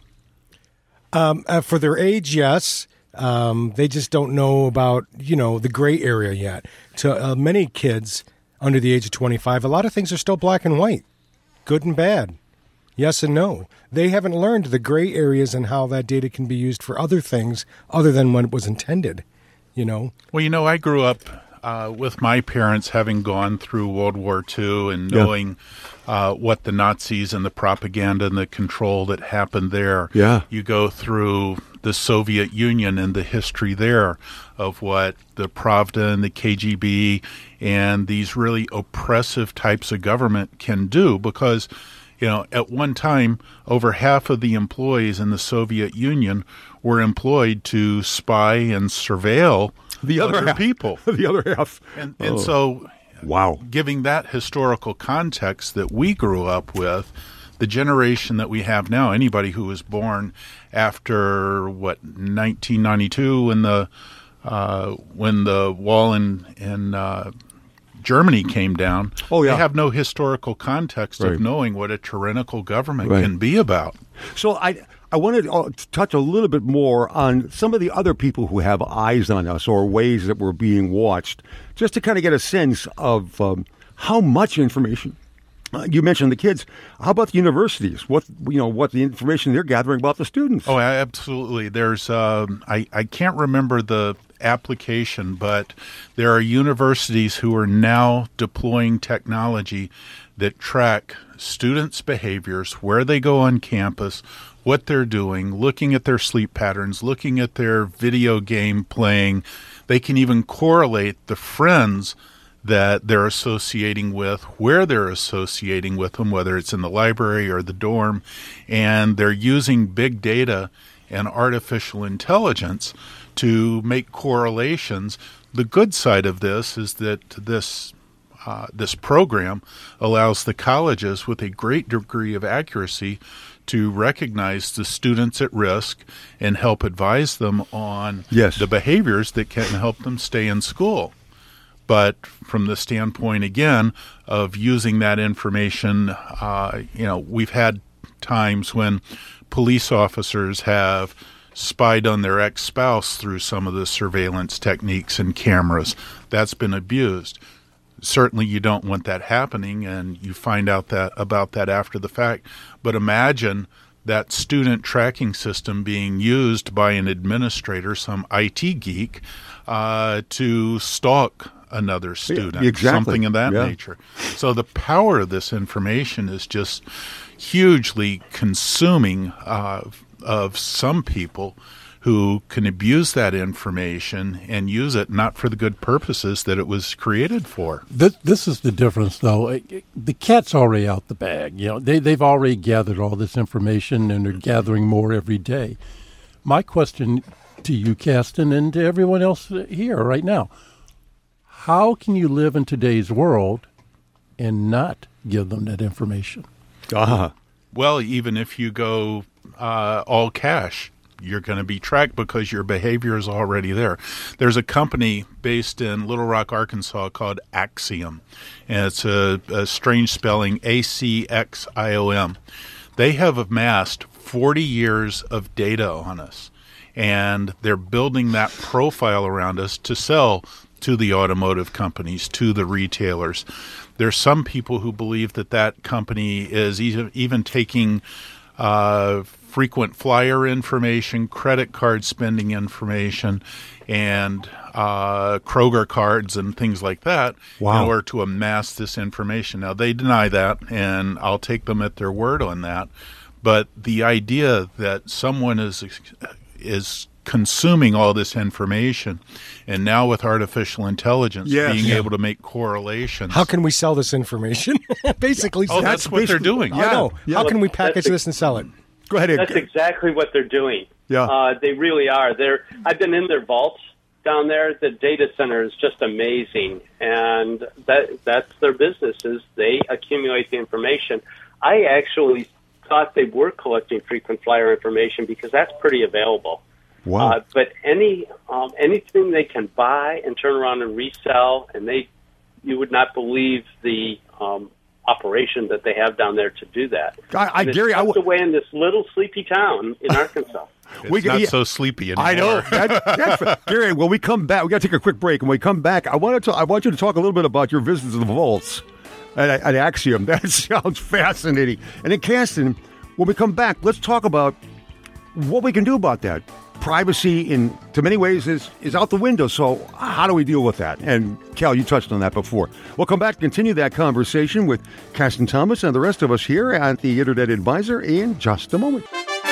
[SPEAKER 4] Um, uh, for their age, yes. Um, they just don't know about, you know, the gray area yet. To uh, many kids under the age of twenty-five, a lot of things are still black and white, good and bad, yes and no. They haven't learned the gray areas and how that data can be used for other things other than when it was intended, you know.
[SPEAKER 3] Well, you know, I grew up uh, with my parents having gone through World War Two and knowing yeah. uh, what the Nazis and the propaganda and the control that happened there.
[SPEAKER 2] Yeah.
[SPEAKER 3] You go through the Soviet Union and the history there of what the Pravda and the K G B and these really oppressive types of government can do, because, you know, at one time, over half of the employees in the Soviet Union were employed to spy and surveil
[SPEAKER 2] the other,
[SPEAKER 3] other
[SPEAKER 2] half.
[SPEAKER 3] people.
[SPEAKER 2] The other half.
[SPEAKER 3] And, and
[SPEAKER 2] oh.
[SPEAKER 3] so,
[SPEAKER 2] wow,
[SPEAKER 3] giving that historical context that we grew up with, the generation that we have now, anybody who was born after, what, nineteen ninety-two, when the uh, when the wall in, in uh, Germany came down,
[SPEAKER 2] oh, yeah.
[SPEAKER 3] they have no historical context
[SPEAKER 2] right.
[SPEAKER 3] of knowing what a tyrannical government
[SPEAKER 2] right.
[SPEAKER 3] can be about.
[SPEAKER 2] So I I wanted to touch a little bit more on some of the other people who have eyes on us or ways that we're being watched, just to kind of get a sense of um, how much information. Uh, you mentioned the kids. How about the universities? What you know, what the information they're gathering about the students?
[SPEAKER 3] Oh, absolutely. There's um, I I can't remember the application, but there are universities who are now deploying technology that track students' behaviors, where they go on campus, what they're doing, looking at their sleep patterns, looking at their video game playing. They can even correlate the friends that they're associating with, where they're associating with them, whether it's in the library or the dorm, and they're using big data and artificial intelligence to make correlations. The good side of this is that this uh, this program allows the colleges with a great degree of accuracy to recognize the students at risk and help advise them on
[SPEAKER 2] yes.
[SPEAKER 3] the behaviors that can help them stay in school. But from the standpoint, again, of using that information, uh, you know, we've had times when police officers have spied on their ex-spouse through some of the surveillance techniques and cameras. That's been abused. Certainly you don't want that happening, and you find out that about that after the fact. But imagine that student tracking system being used by an administrator, some I T geek, uh, to stalk another student,
[SPEAKER 2] yeah, exactly.
[SPEAKER 3] something of that
[SPEAKER 2] yeah.
[SPEAKER 3] nature. So the power of this information is just hugely consuming uh, of some people who can abuse that information and use it not for the good purposes that it was created for.
[SPEAKER 5] This, this is the difference, though. The cat's already out the bag. You know, they, they've already gathered all this information, and they're gathering more every day. My question to you, Kasten, and to everyone else here right now, how can you live in today's world and not give them that information?
[SPEAKER 2] Uh-huh.
[SPEAKER 3] Well, even if you go uh, all cash, you're going to be tracked because your behavior is already there. There's a company based in Little Rock, Arkansas called Axiom, and it's a, a strange spelling, A C X I O M. They have amassed forty years of data on us, and they're building that profile around us to sell to the automotive companies, to the retailers. There's some people who believe that that company is even, even taking uh, frequent flyer information, credit card spending information, and uh, Kroger cards and things like that
[SPEAKER 2] wow.
[SPEAKER 3] in order to amass this information. Now, they deny that, and I'll take them at their word on that. But the idea that someone is is consuming all this information, and now with artificial intelligence
[SPEAKER 2] yes.
[SPEAKER 3] being
[SPEAKER 2] yeah.
[SPEAKER 3] able to make correlations.
[SPEAKER 4] How can we sell this information? Basically,
[SPEAKER 3] oh, that's,
[SPEAKER 2] that's
[SPEAKER 3] what they're doing.
[SPEAKER 4] I know.
[SPEAKER 2] Yeah.
[SPEAKER 4] How can we
[SPEAKER 6] That's
[SPEAKER 4] package
[SPEAKER 6] ex-
[SPEAKER 4] this and sell it?
[SPEAKER 2] Go ahead.
[SPEAKER 6] That's exactly what they're doing.
[SPEAKER 2] Yeah.
[SPEAKER 6] Uh, they really are. They're, I've been in their vaults down there. The data center is just amazing, and that that's their business, is they accumulate the information. I actually thought they were collecting frequent flyer information because that's pretty available.
[SPEAKER 2] Wow.
[SPEAKER 6] Uh, but any um, anything they can buy and turn around and resell, and they, you would not believe the um, operation that they have down there to do that.
[SPEAKER 2] I, I
[SPEAKER 6] and it's
[SPEAKER 2] Gary, I
[SPEAKER 6] tucked
[SPEAKER 2] w-
[SPEAKER 6] away in this little sleepy town in Arkansas.
[SPEAKER 3] It's
[SPEAKER 2] We-
[SPEAKER 3] not
[SPEAKER 2] yeah.
[SPEAKER 3] so sleepy anymore.
[SPEAKER 2] I know. That, that's, Gary, when we come back, we got to take a quick break. When we come back, I want to. I want you to talk a little bit about your visits to the vaults at, at Axiom. That sounds fascinating. And then, Caston, when we come back, let's talk about what we can do about that. Privacy, in to many ways, is is out the window. So, how do we deal with that? And Cal, you touched on that before. We'll come back and continue that conversation with Caston Thomas and the rest of us here at the Internet Advisor in just a moment.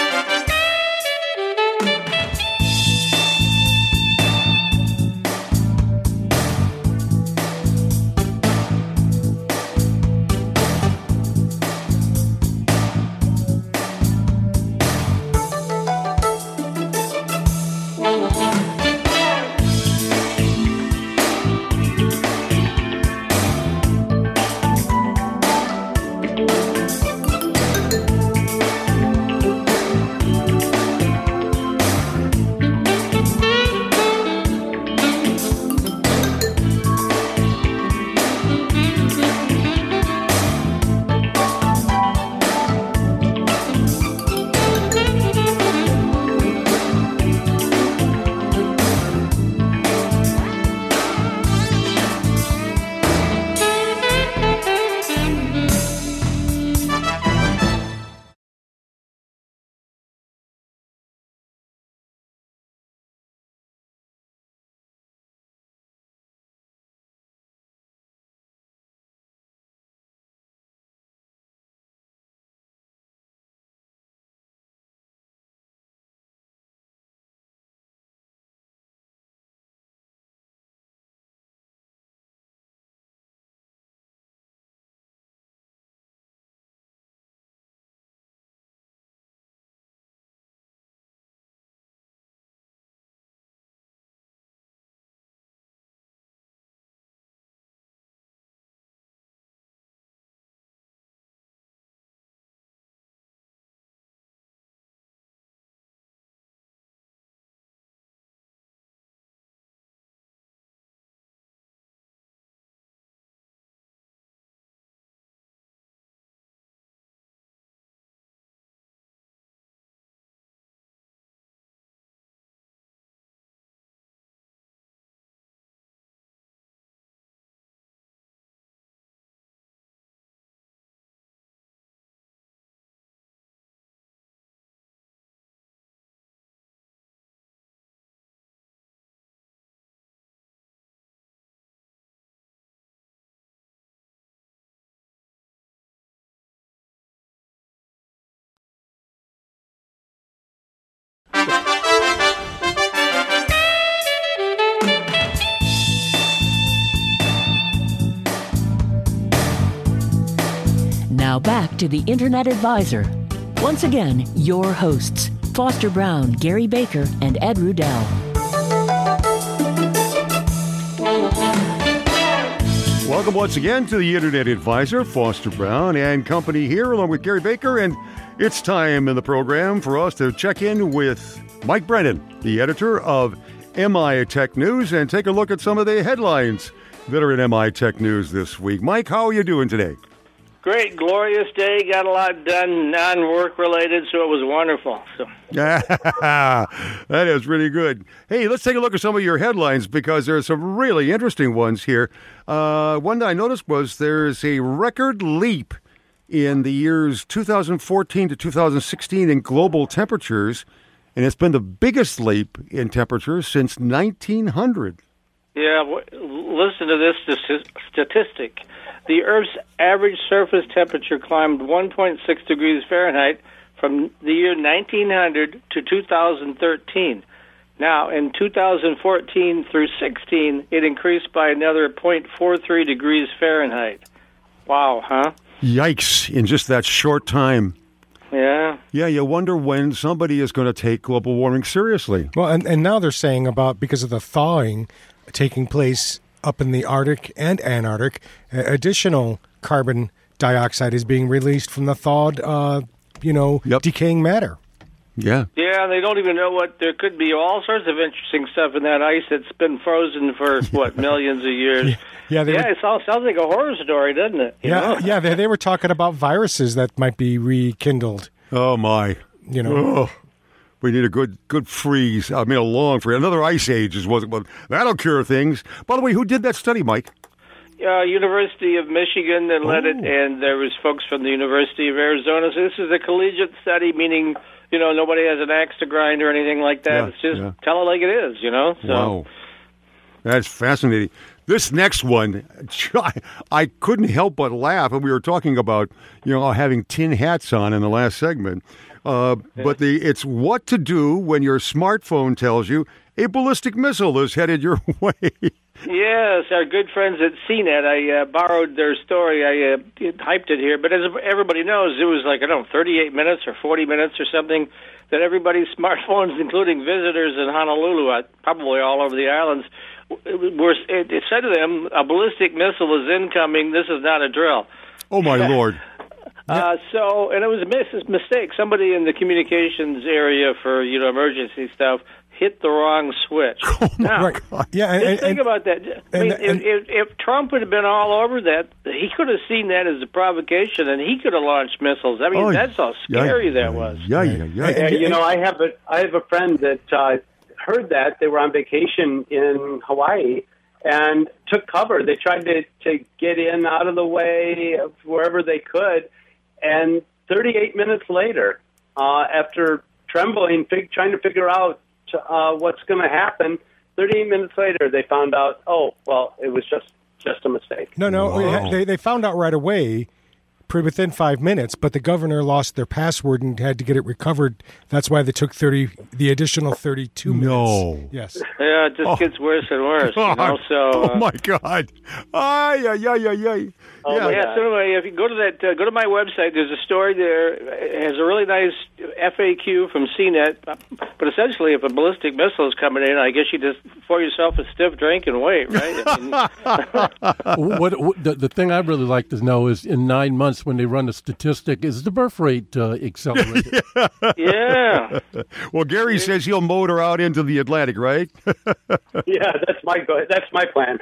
[SPEAKER 1] Now back to the Internet Advisor. Once again, your hosts, Foster Brown, Gary Baker, and Ed Rudell.
[SPEAKER 2] Welcome once again to the Internet Advisor, Foster Brown and company here, along with Gary Baker. And it's time in the program for us to check in with Mike Brennan, the editor of M I Tech News, and take a look at some of the headlines that are in M I Tech News this week. Mike, how are you doing today?
[SPEAKER 7] Great, glorious day. Got a lot done, non-work related, so it was wonderful. So.
[SPEAKER 2] That is really good. Hey, let's take a look at some of your headlines because there are some really interesting ones here. Uh, one that I noticed was there's a record leap in the years two thousand fourteen to two thousand sixteen in global temperatures, and it's been the biggest leap in temperatures since nineteen hundred.
[SPEAKER 7] Yeah, w- listen to this statistic. The Earth's average surface temperature climbed one point six degrees Fahrenheit from the year nineteen hundred to two thousand thirteen. Now, in two thousand fourteen through sixteen, it increased by another zero point four three degrees Fahrenheit. Wow, huh?
[SPEAKER 2] Yikes, in just that short time.
[SPEAKER 7] Yeah.
[SPEAKER 2] Yeah, you wonder when somebody is going to take global warming seriously.
[SPEAKER 4] Well, and, and now they're saying about because of the thawing taking place up in the Arctic and Antarctic, uh, additional carbon dioxide is being released from the thawed uh, you know,
[SPEAKER 2] Yep.
[SPEAKER 4] decaying matter.
[SPEAKER 2] Yeah.
[SPEAKER 7] Yeah, they don't even know what there could be. All sorts of interesting stuff in that ice that's been frozen for what millions of years.
[SPEAKER 4] Yeah, they
[SPEAKER 7] yeah,
[SPEAKER 4] were,
[SPEAKER 7] it all sounds like a horror story, doesn't it? You
[SPEAKER 4] yeah,
[SPEAKER 7] know?
[SPEAKER 4] yeah. They, they were talking about viruses that might be rekindled.
[SPEAKER 2] Oh, my.
[SPEAKER 4] You know,
[SPEAKER 2] Oh, we need a good good freeze. I mean, a long freeze. Another ice age is what. Well, that'll cure things. By the way, who did that study, Mike?
[SPEAKER 7] Uh, University of Michigan that led it,
[SPEAKER 2] Oh.
[SPEAKER 7] and there was folks from the University of Arizona. So this is a collegiate study, meaning you know nobody has an axe to grind or anything like that.
[SPEAKER 2] Yeah,
[SPEAKER 7] it's just
[SPEAKER 2] yeah.
[SPEAKER 7] tell it like it is, you know. So.
[SPEAKER 2] Wow, that's fascinating. This next one, I, I couldn't help but laugh. And we were talking about you know having tin hats on in the last segment. Uh, but the it's what to do when your smartphone tells you a ballistic missile is headed your way.
[SPEAKER 7] Yes, our good friends at C net. I uh, borrowed their story. I uh, hyped it here, but as everybody knows, it was like I don't know, thirty-eight minutes or forty minutes or something. That everybody's smartphones, including visitors in Honolulu, uh, probably all over the islands, were. It, it said to them, "A ballistic missile is incoming. This is not a drill."
[SPEAKER 2] Oh my Lord!
[SPEAKER 7] Uh, so, and it was a mis- mistake. Somebody in the communications area for you know emergency stuff hit the wrong switch.
[SPEAKER 2] Oh my
[SPEAKER 7] now,
[SPEAKER 2] God!
[SPEAKER 4] yeah, and,
[SPEAKER 7] just
[SPEAKER 4] and,
[SPEAKER 7] think
[SPEAKER 4] and,
[SPEAKER 7] about that. I mean,
[SPEAKER 4] and- and-
[SPEAKER 7] if, if, if Trump had been all over that, he could have seen that as a provocation, and he could have launched missiles. I mean,
[SPEAKER 2] Oh,
[SPEAKER 7] that's how scary that was.
[SPEAKER 2] Yeah, yeah, yeah.
[SPEAKER 6] Yeah, you know, I have a I have a friend that uh, heard that. They were on vacation in Hawaii and took cover. They tried to, to get in out of the way of wherever they could, and thirty-eight minutes later, uh, after trembling, fig- trying to figure out uh, what's going to happen, thirty-eight minutes later, they found out, oh, well, it was just, just a mistake.
[SPEAKER 4] no, no,
[SPEAKER 2] Wow.
[SPEAKER 4] they they found out right away, pretty within five minutes. But the governor lost their password and had to get it recovered. That's why they took thirty, the additional thirty-two
[SPEAKER 2] No.
[SPEAKER 4] minutes. Yes.
[SPEAKER 7] Yeah, it just gets worse and worse. You know? So,
[SPEAKER 2] oh
[SPEAKER 7] uh,
[SPEAKER 2] my God! Ay, ay, ay, ay, ay.
[SPEAKER 6] Oh,
[SPEAKER 2] yeah.
[SPEAKER 6] my
[SPEAKER 7] yeah.
[SPEAKER 6] God.
[SPEAKER 7] So anyway, if you go to that, uh, go to my website. There's a story there. It has a really nice F A Q from C net. But essentially, if a ballistic missile is coming in, I guess you just pour yourself a stiff drink and wait, right? I mean,
[SPEAKER 5] what, what the, the thing I'd really like to know is in nine months when they run a statistic, is the birth rate uh, accelerated?
[SPEAKER 7] yeah.
[SPEAKER 2] Well, Gary says he'll motor out into the Atlantic, right?
[SPEAKER 6] Yeah, that's my go- that's my plan.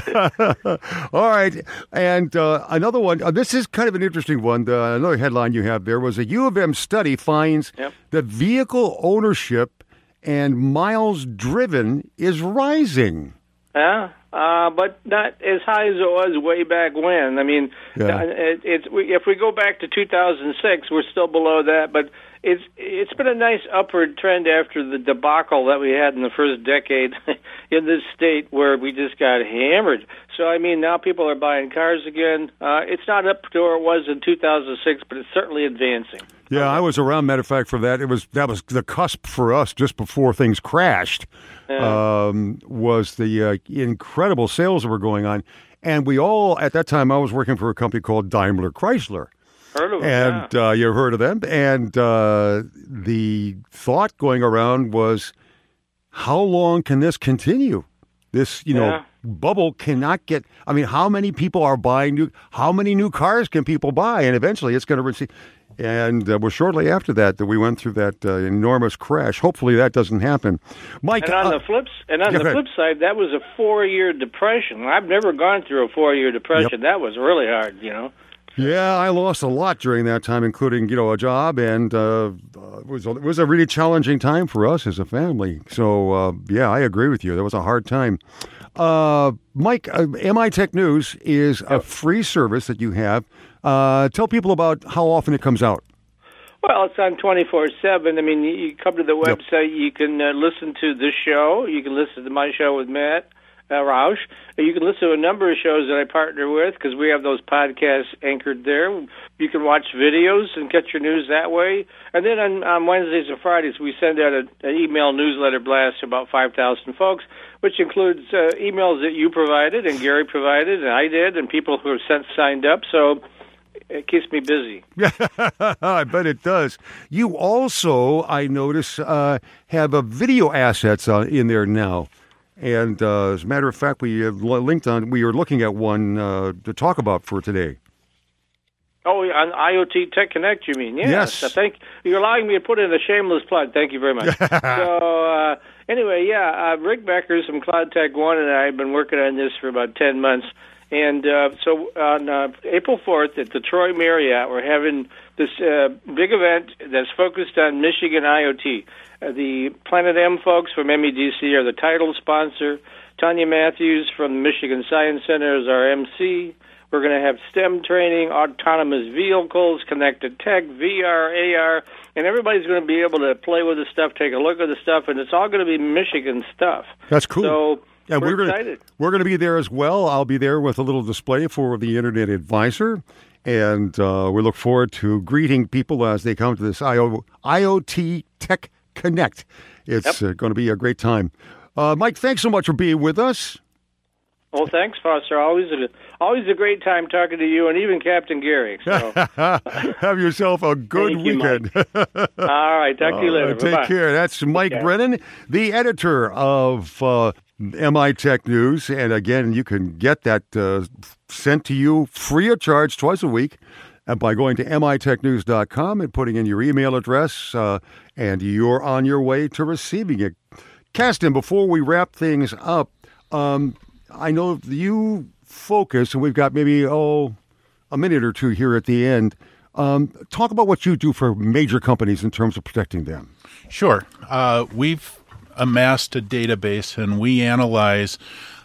[SPEAKER 2] All right. And uh, another one, uh, this is kind of an interesting one. Uh, another headline you have there was a U of M study finds
[SPEAKER 7] Yep.
[SPEAKER 2] that vehicle ownership and miles driven is rising.
[SPEAKER 7] Yeah, uh, but not as high as it was way back when. I mean,
[SPEAKER 2] Yeah.
[SPEAKER 7] it, it's we, if we go back to two thousand six, we're still below that, but it's it's been a nice upward trend after the debacle that we had in the first decade in this state, where we just got hammered. So I mean, now people are buying cars again. Uh, it's not up to where it was in two thousand six, but it's certainly advancing.
[SPEAKER 2] Yeah, I was around. Matter of fact, for that, it was that was the cusp for us just before things crashed. Um, was the uh, incredible sales that were going on, and we all at that time I was working for a company called Daimler Chrysler,
[SPEAKER 7] Heard of it?
[SPEAKER 2] and
[SPEAKER 7] yeah.
[SPEAKER 2] uh, you heard of them. And uh, the thought going around was, how long can this continue? This, you know,
[SPEAKER 7] Yeah.
[SPEAKER 2] bubble cannot get. I mean, how many people are buying new? How many new cars can people buy? And eventually, it's going to receive. And uh, was shortly after that that we went through that uh, enormous crash. Hopefully, that doesn't happen. Mike,
[SPEAKER 7] And on
[SPEAKER 2] uh,
[SPEAKER 7] the flips, and on
[SPEAKER 2] yeah,
[SPEAKER 7] the
[SPEAKER 2] go ahead.
[SPEAKER 7] flip side, that was a four-year depression. I've never gone through a four-year depression. That was really hard, you know.
[SPEAKER 2] yeah, I lost a lot during that time, including you know a job, and uh, it was it was a really challenging time for us as a family. So uh, yeah, I agree with you. That was a hard time. Uh, Mike, uh, M I Tech News is a free service that you have. Uh, tell people about how often it comes out.
[SPEAKER 7] Well, it's on twenty-four seven. I mean, you, you come to the website, you can uh, listen to this show, you can listen to my show with Matt uh, Roush, or you can listen to a number of shows that I partner with, because we have those podcasts anchored there. You can watch videos and get your news that way. And then on, on Wednesdays and Fridays, we send out a, an email newsletter blast to about five thousand folks, which includes uh, emails that you provided and Gary provided and I did, and people who have since signed up. So it keeps me busy.
[SPEAKER 2] I bet it does. You also, I notice, uh, have a video assets uh, in there now. And uh, as a matter of fact, we have linked on. We are looking at one uh, to talk about for today.
[SPEAKER 7] Oh, on IoT Tech Connect, you mean? Yes.
[SPEAKER 2] Yes.
[SPEAKER 7] I think you're allowing me to put in a shameless plug. Thank you very much. so, uh, anyway, yeah, uh, Rick Beckers from Cloud Tech One and I have been working on this for about ten months. And uh, so on uh, April fourth at the Troy Marriott, we're having this uh, big event that's focused on Michigan IoT. Uh, the Planet M folks from M E D C are the title sponsor. Tanya Matthews from the Michigan Science Center is our M C. We're going to have STEM training, autonomous vehicles, connected tech, V R, A R, and everybody's going to be able to play with the stuff, take a look at the stuff, and it's all going to be Michigan stuff.
[SPEAKER 2] That's cool.
[SPEAKER 7] So
[SPEAKER 2] yeah,
[SPEAKER 7] we're,
[SPEAKER 2] we're
[SPEAKER 7] excited.
[SPEAKER 2] Gonna, we're going to be there as well. I'll be there with a little display for the Internet Advisor, and uh, we look forward to greeting people as they come to this I O- IoT Tech Connect. It's
[SPEAKER 7] Yep.
[SPEAKER 2] uh, going to be a great time. Uh, Mike, thanks so much for being with us.
[SPEAKER 7] Well, thanks, Foster. Always a, always a great time talking to you and even Captain Gary. So.
[SPEAKER 2] Have yourself a good
[SPEAKER 7] Thank you,
[SPEAKER 2] weekend.
[SPEAKER 7] All right. Talk to you later.
[SPEAKER 2] Uh, take
[SPEAKER 7] Bye-bye.
[SPEAKER 2] care. That's Mike
[SPEAKER 7] care.
[SPEAKER 2] Brennan, the editor of uh, M I Tech News. And again, you can get that uh, sent to you free of charge twice a week uh, by going to M I tech news dot com and putting in your email address, uh, and you're on your way to receiving it. Caston, before we wrap things up, um, I know you focus, and we've got maybe, oh, a minute or two here at the end. Um, talk about what you do for major companies in terms of protecting them.
[SPEAKER 3] Sure. Uh, we've amassed a database, and we analyze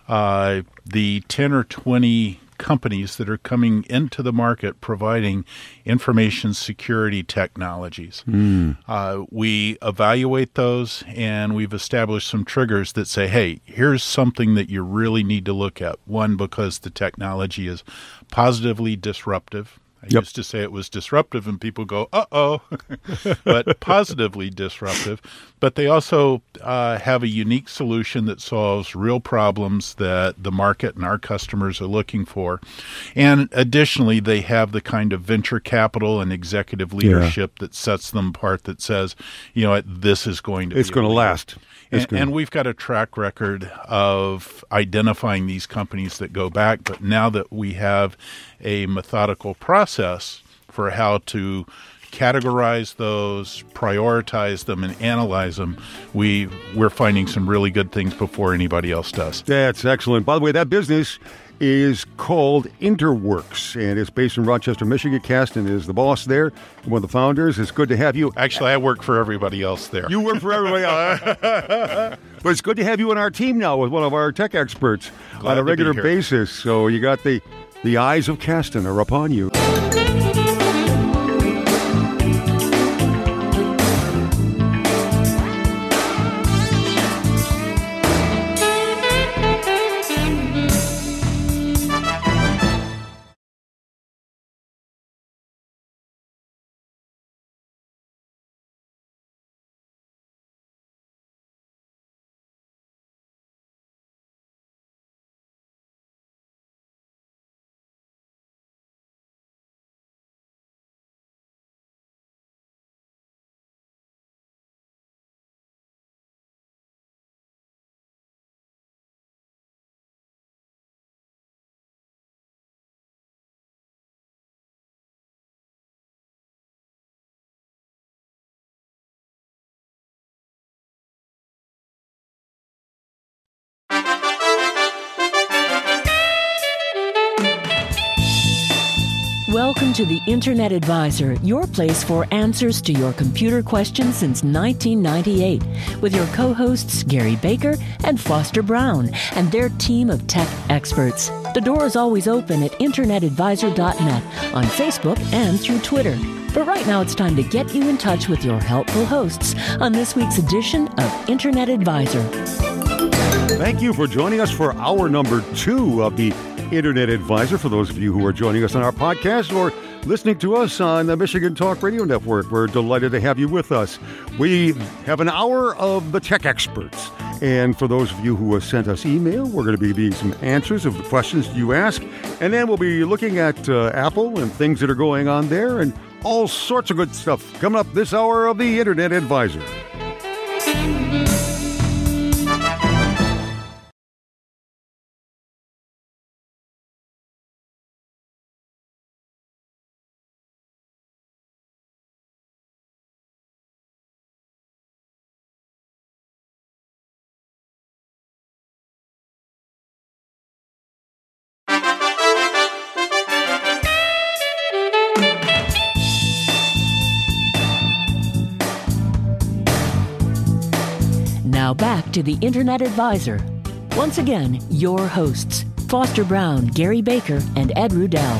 [SPEAKER 3] uh, the ten or twenty companies that are coming into the market providing information security technologies. Mm. Uh, we evaluate those, and we've established some triggers that say, hey, here's something that you really need to look at. One, because the technology is positively disruptive. I
[SPEAKER 2] Yep.
[SPEAKER 3] used to say it was disruptive, and people go, uh-oh, but positively disruptive. But they also uh, have a unique solution that solves real problems that the market and our customers are looking for. And additionally, they have the kind of venture capital and executive leadership yeah. that sets them apart, that says, you know what, this is going to
[SPEAKER 2] it's
[SPEAKER 3] be
[SPEAKER 2] going to last.
[SPEAKER 3] And, and we've got a track record of identifying these companies that go back, but now that we have a methodical process for how to categorize those, prioritize them, and analyze them, we, we're finding some really good things before anybody else does.
[SPEAKER 2] That's excellent. By the way, that business is called Interworks, and it's based in Rochester, Michigan. Caston is the boss there, one of the founders. It's good to have you.
[SPEAKER 3] Actually, I work for everybody else there.
[SPEAKER 2] You work for everybody else. But it's good to have you on our team now with one of our tech experts
[SPEAKER 3] Glad
[SPEAKER 2] on a regular
[SPEAKER 3] to be here.
[SPEAKER 2] basis. So you got the, the eyes of Caston are upon you.
[SPEAKER 1] Welcome to the Internet Advisor, your place for answers to your computer questions since nineteen ninety-eight, with your co-hosts Gary Baker and Foster Brown and their team of tech experts. The door is always open at internet advisor dot net, on Facebook and through Twitter. But right now it's time to get you in touch with your helpful hosts on this week's edition of Internet Advisor.
[SPEAKER 2] Thank you for joining us for hour number two of the Internet Advisor. For those of you who are joining us on our podcast or listening to us on the Michigan Talk Radio Network, we're delighted to have you with us. We have an hour of the tech experts. And for those of you who have sent us email, we're going to be giving some answers of the questions you ask. And then we'll be looking at uh, Apple and things that are going on there and all sorts of good stuff coming up this hour of the Internet Advisor.
[SPEAKER 1] Now back to the Internet Advisor. Once again, your hosts, Foster Brown, Gary Baker, and Ed Rudell.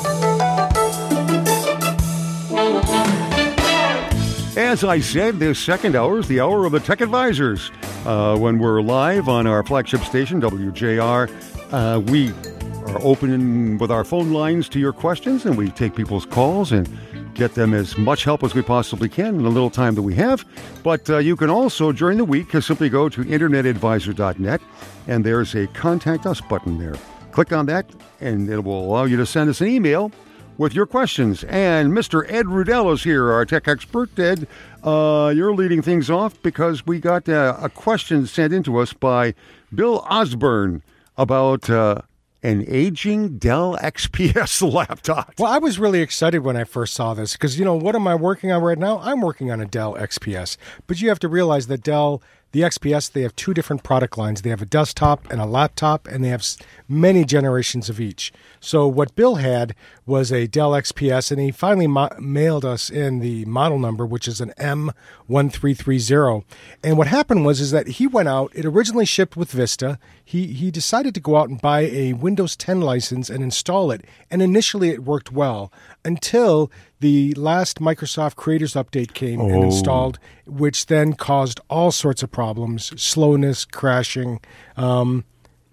[SPEAKER 2] As I said, this second hour is the hour of the Tech Advisors. Uh, when we're live on our flagship station, W J R, uh, we are open with our phone lines to your questions, and we take people's calls and get them as much help as we possibly can in the little time that we have. But uh, you can also, during the week, simply go to internet advisor dot net, and there's a Contact Us button there. Click on that, and it will allow you to send us an email with your questions. And Mister Ed Rudell is here, our tech expert. Ed, uh, you're leading things off because we got uh, a question sent in to us by Bill Osborne about uh, an aging Dell X P S laptop.
[SPEAKER 4] Well, I was really excited when I first saw this because, you know, what am I working on right now? I'm working on a Dell X P S. But you have to realize that Dell, the X P S, they have two different product lines. They have a desktop and a laptop, and they have many generations of each. So what Bill had was a Dell X P S, and he finally ma- mailed us in the model number, which is an M one three three zero. And what happened was is that he went out. It originally shipped with Vista. He he decided to go out and buy a Windows ten license and install it. And initially it worked well until the last Microsoft Creators Update came
[SPEAKER 2] Oh.
[SPEAKER 4] and installed, which then caused all sorts of problems, slowness, crashing. Um,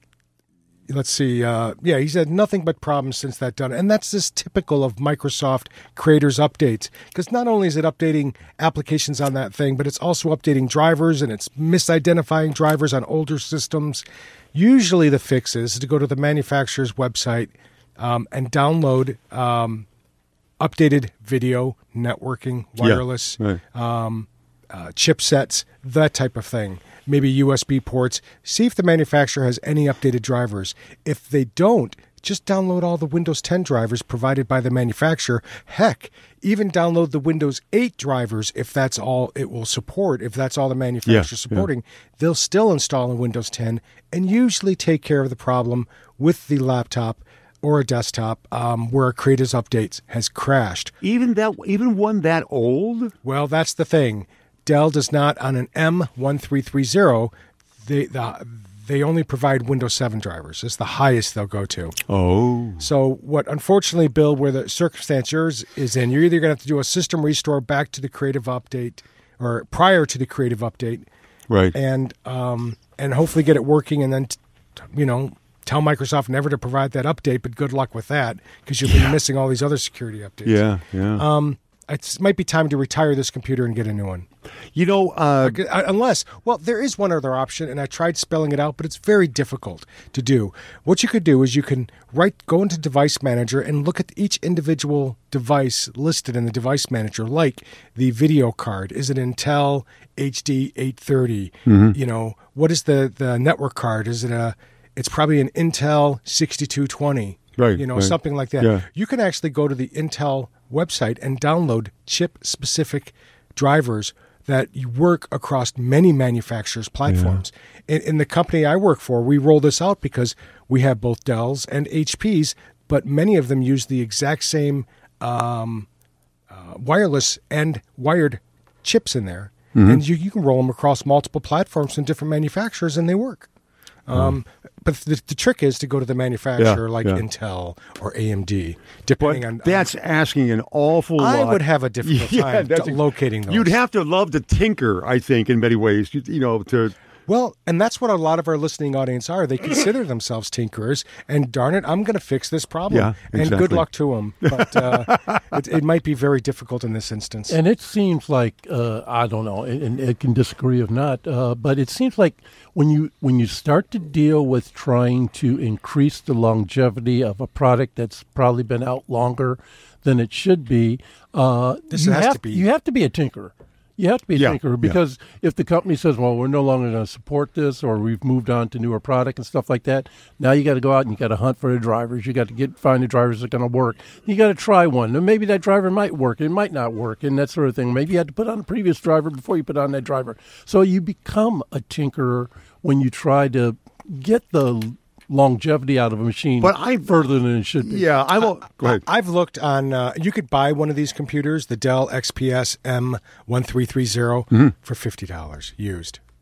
[SPEAKER 4] let's see. Uh, yeah, he's had nothing but problems since that done. And that's just typical of Microsoft Creators Updates, because not only is it updating applications on that thing, but it's also updating drivers, and it's misidentifying drivers on older systems. Usually the fix is to go to the manufacturer's website um, and download um, updated video, networking, wireless,
[SPEAKER 2] Yeah, right.
[SPEAKER 4] um, uh, chipsets, that type of thing. Maybe U S B ports. See if the manufacturer has any updated drivers. If they don't, just download all the Windows ten drivers provided by the manufacturer. Heck, even download the Windows eight drivers if that's all it will support, if that's all the manufacturer's
[SPEAKER 2] Yeah,
[SPEAKER 4] supporting. They'll still install in Windows ten and usually take care of the problem with the laptop or a desktop um, where a Creators Updates has crashed.
[SPEAKER 2] Even that, even one that old?
[SPEAKER 4] Well, that's the thing. Dell does not, on an M one three three zero, they the, they only provide Windows seven drivers. It's the highest they'll go to.
[SPEAKER 2] Oh.
[SPEAKER 4] So what, unfortunately, Bill, where the circumstance yours is in, you're either going to have to do a system restore back to the Creative Update or prior to the Creative Update,
[SPEAKER 2] Right.
[SPEAKER 4] and um, and hopefully get it working, and then, t- you know, tell Microsoft never to provide that update, but good luck with that because you'll be missing all these other security updates.
[SPEAKER 2] Yeah, yeah.
[SPEAKER 4] Um, it might be time to retire this computer and get a new one.
[SPEAKER 2] you know, uh,
[SPEAKER 4] Unless, well, there is one other option, and I tried spelling it out, but it's very difficult to do. What you could do is you can write, go into Device Manager and look at each individual device listed in the Device Manager, like the video card. Is it Intel H D eight thirty?
[SPEAKER 2] Mm-hmm.
[SPEAKER 4] You know, what is the, the network card? Is it a, it's probably an Intel sixty-two twenty.
[SPEAKER 2] Right,
[SPEAKER 4] You know,
[SPEAKER 2] right.
[SPEAKER 4] something like that.
[SPEAKER 2] Yeah.
[SPEAKER 4] You can actually go to the Intel website and download chip-specific drivers that you work across many manufacturers' platforms. In, in the company I work for, we roll this out because we have both Dells and H Ps, but many of them use the exact same um, uh, wireless and wired chips in there.
[SPEAKER 2] Mm-hmm.
[SPEAKER 4] And you, you can roll them across multiple platforms from different manufacturers, and they work. Um, but the, the trick is to go to the manufacturer
[SPEAKER 2] Yeah,
[SPEAKER 4] like
[SPEAKER 2] yeah.
[SPEAKER 4] Intel or A M D,
[SPEAKER 2] but
[SPEAKER 4] depending on.
[SPEAKER 2] that's asking an awful lot.
[SPEAKER 4] I would have a difficult
[SPEAKER 2] Yeah,
[SPEAKER 4] time
[SPEAKER 2] that's
[SPEAKER 4] t-
[SPEAKER 2] a-
[SPEAKER 4] locating those.
[SPEAKER 2] You'd have to love to tinker, I think, in many ways. You, you know, to
[SPEAKER 4] Well, and that's what a lot of our listening audience are. They consider themselves tinkerers, and darn it, I'm going to fix this problem.
[SPEAKER 2] Yeah,
[SPEAKER 4] And
[SPEAKER 2] exactly.
[SPEAKER 4] good luck to them. But uh, it, it might be very difficult in this instance.
[SPEAKER 5] And it seems like uh, I don't know, and, and Ed can disagree if not, uh, but it seems like when you when you start to deal with trying to increase the longevity of a product that's probably been out longer than it should be, uh,
[SPEAKER 4] This
[SPEAKER 5] you
[SPEAKER 4] has
[SPEAKER 5] have
[SPEAKER 4] to be-
[SPEAKER 5] you have to be a tinkerer. You have to be a
[SPEAKER 2] Yeah,
[SPEAKER 5] tinkerer
[SPEAKER 2] yeah.
[SPEAKER 5] because if the company says, well, we're no longer going to support this, or we've moved on to newer product and stuff like that, now you got to go out and you got to hunt for the drivers. You got to get find the drivers that are going to work. You got to try one. And maybe that driver might work. It might not work, and that sort of thing. Maybe you had to put on a previous driver before you put on that driver. So you become a tinkerer when you try to get the longevity out of a machine
[SPEAKER 2] But I-
[SPEAKER 5] further than it should be.
[SPEAKER 2] yeah, I won't. Go ahead.
[SPEAKER 4] I've looked on, uh, you could buy one of these computers, the Dell X P S M one three three zero,
[SPEAKER 2] Mm-hmm.
[SPEAKER 4] for fifty dollars used.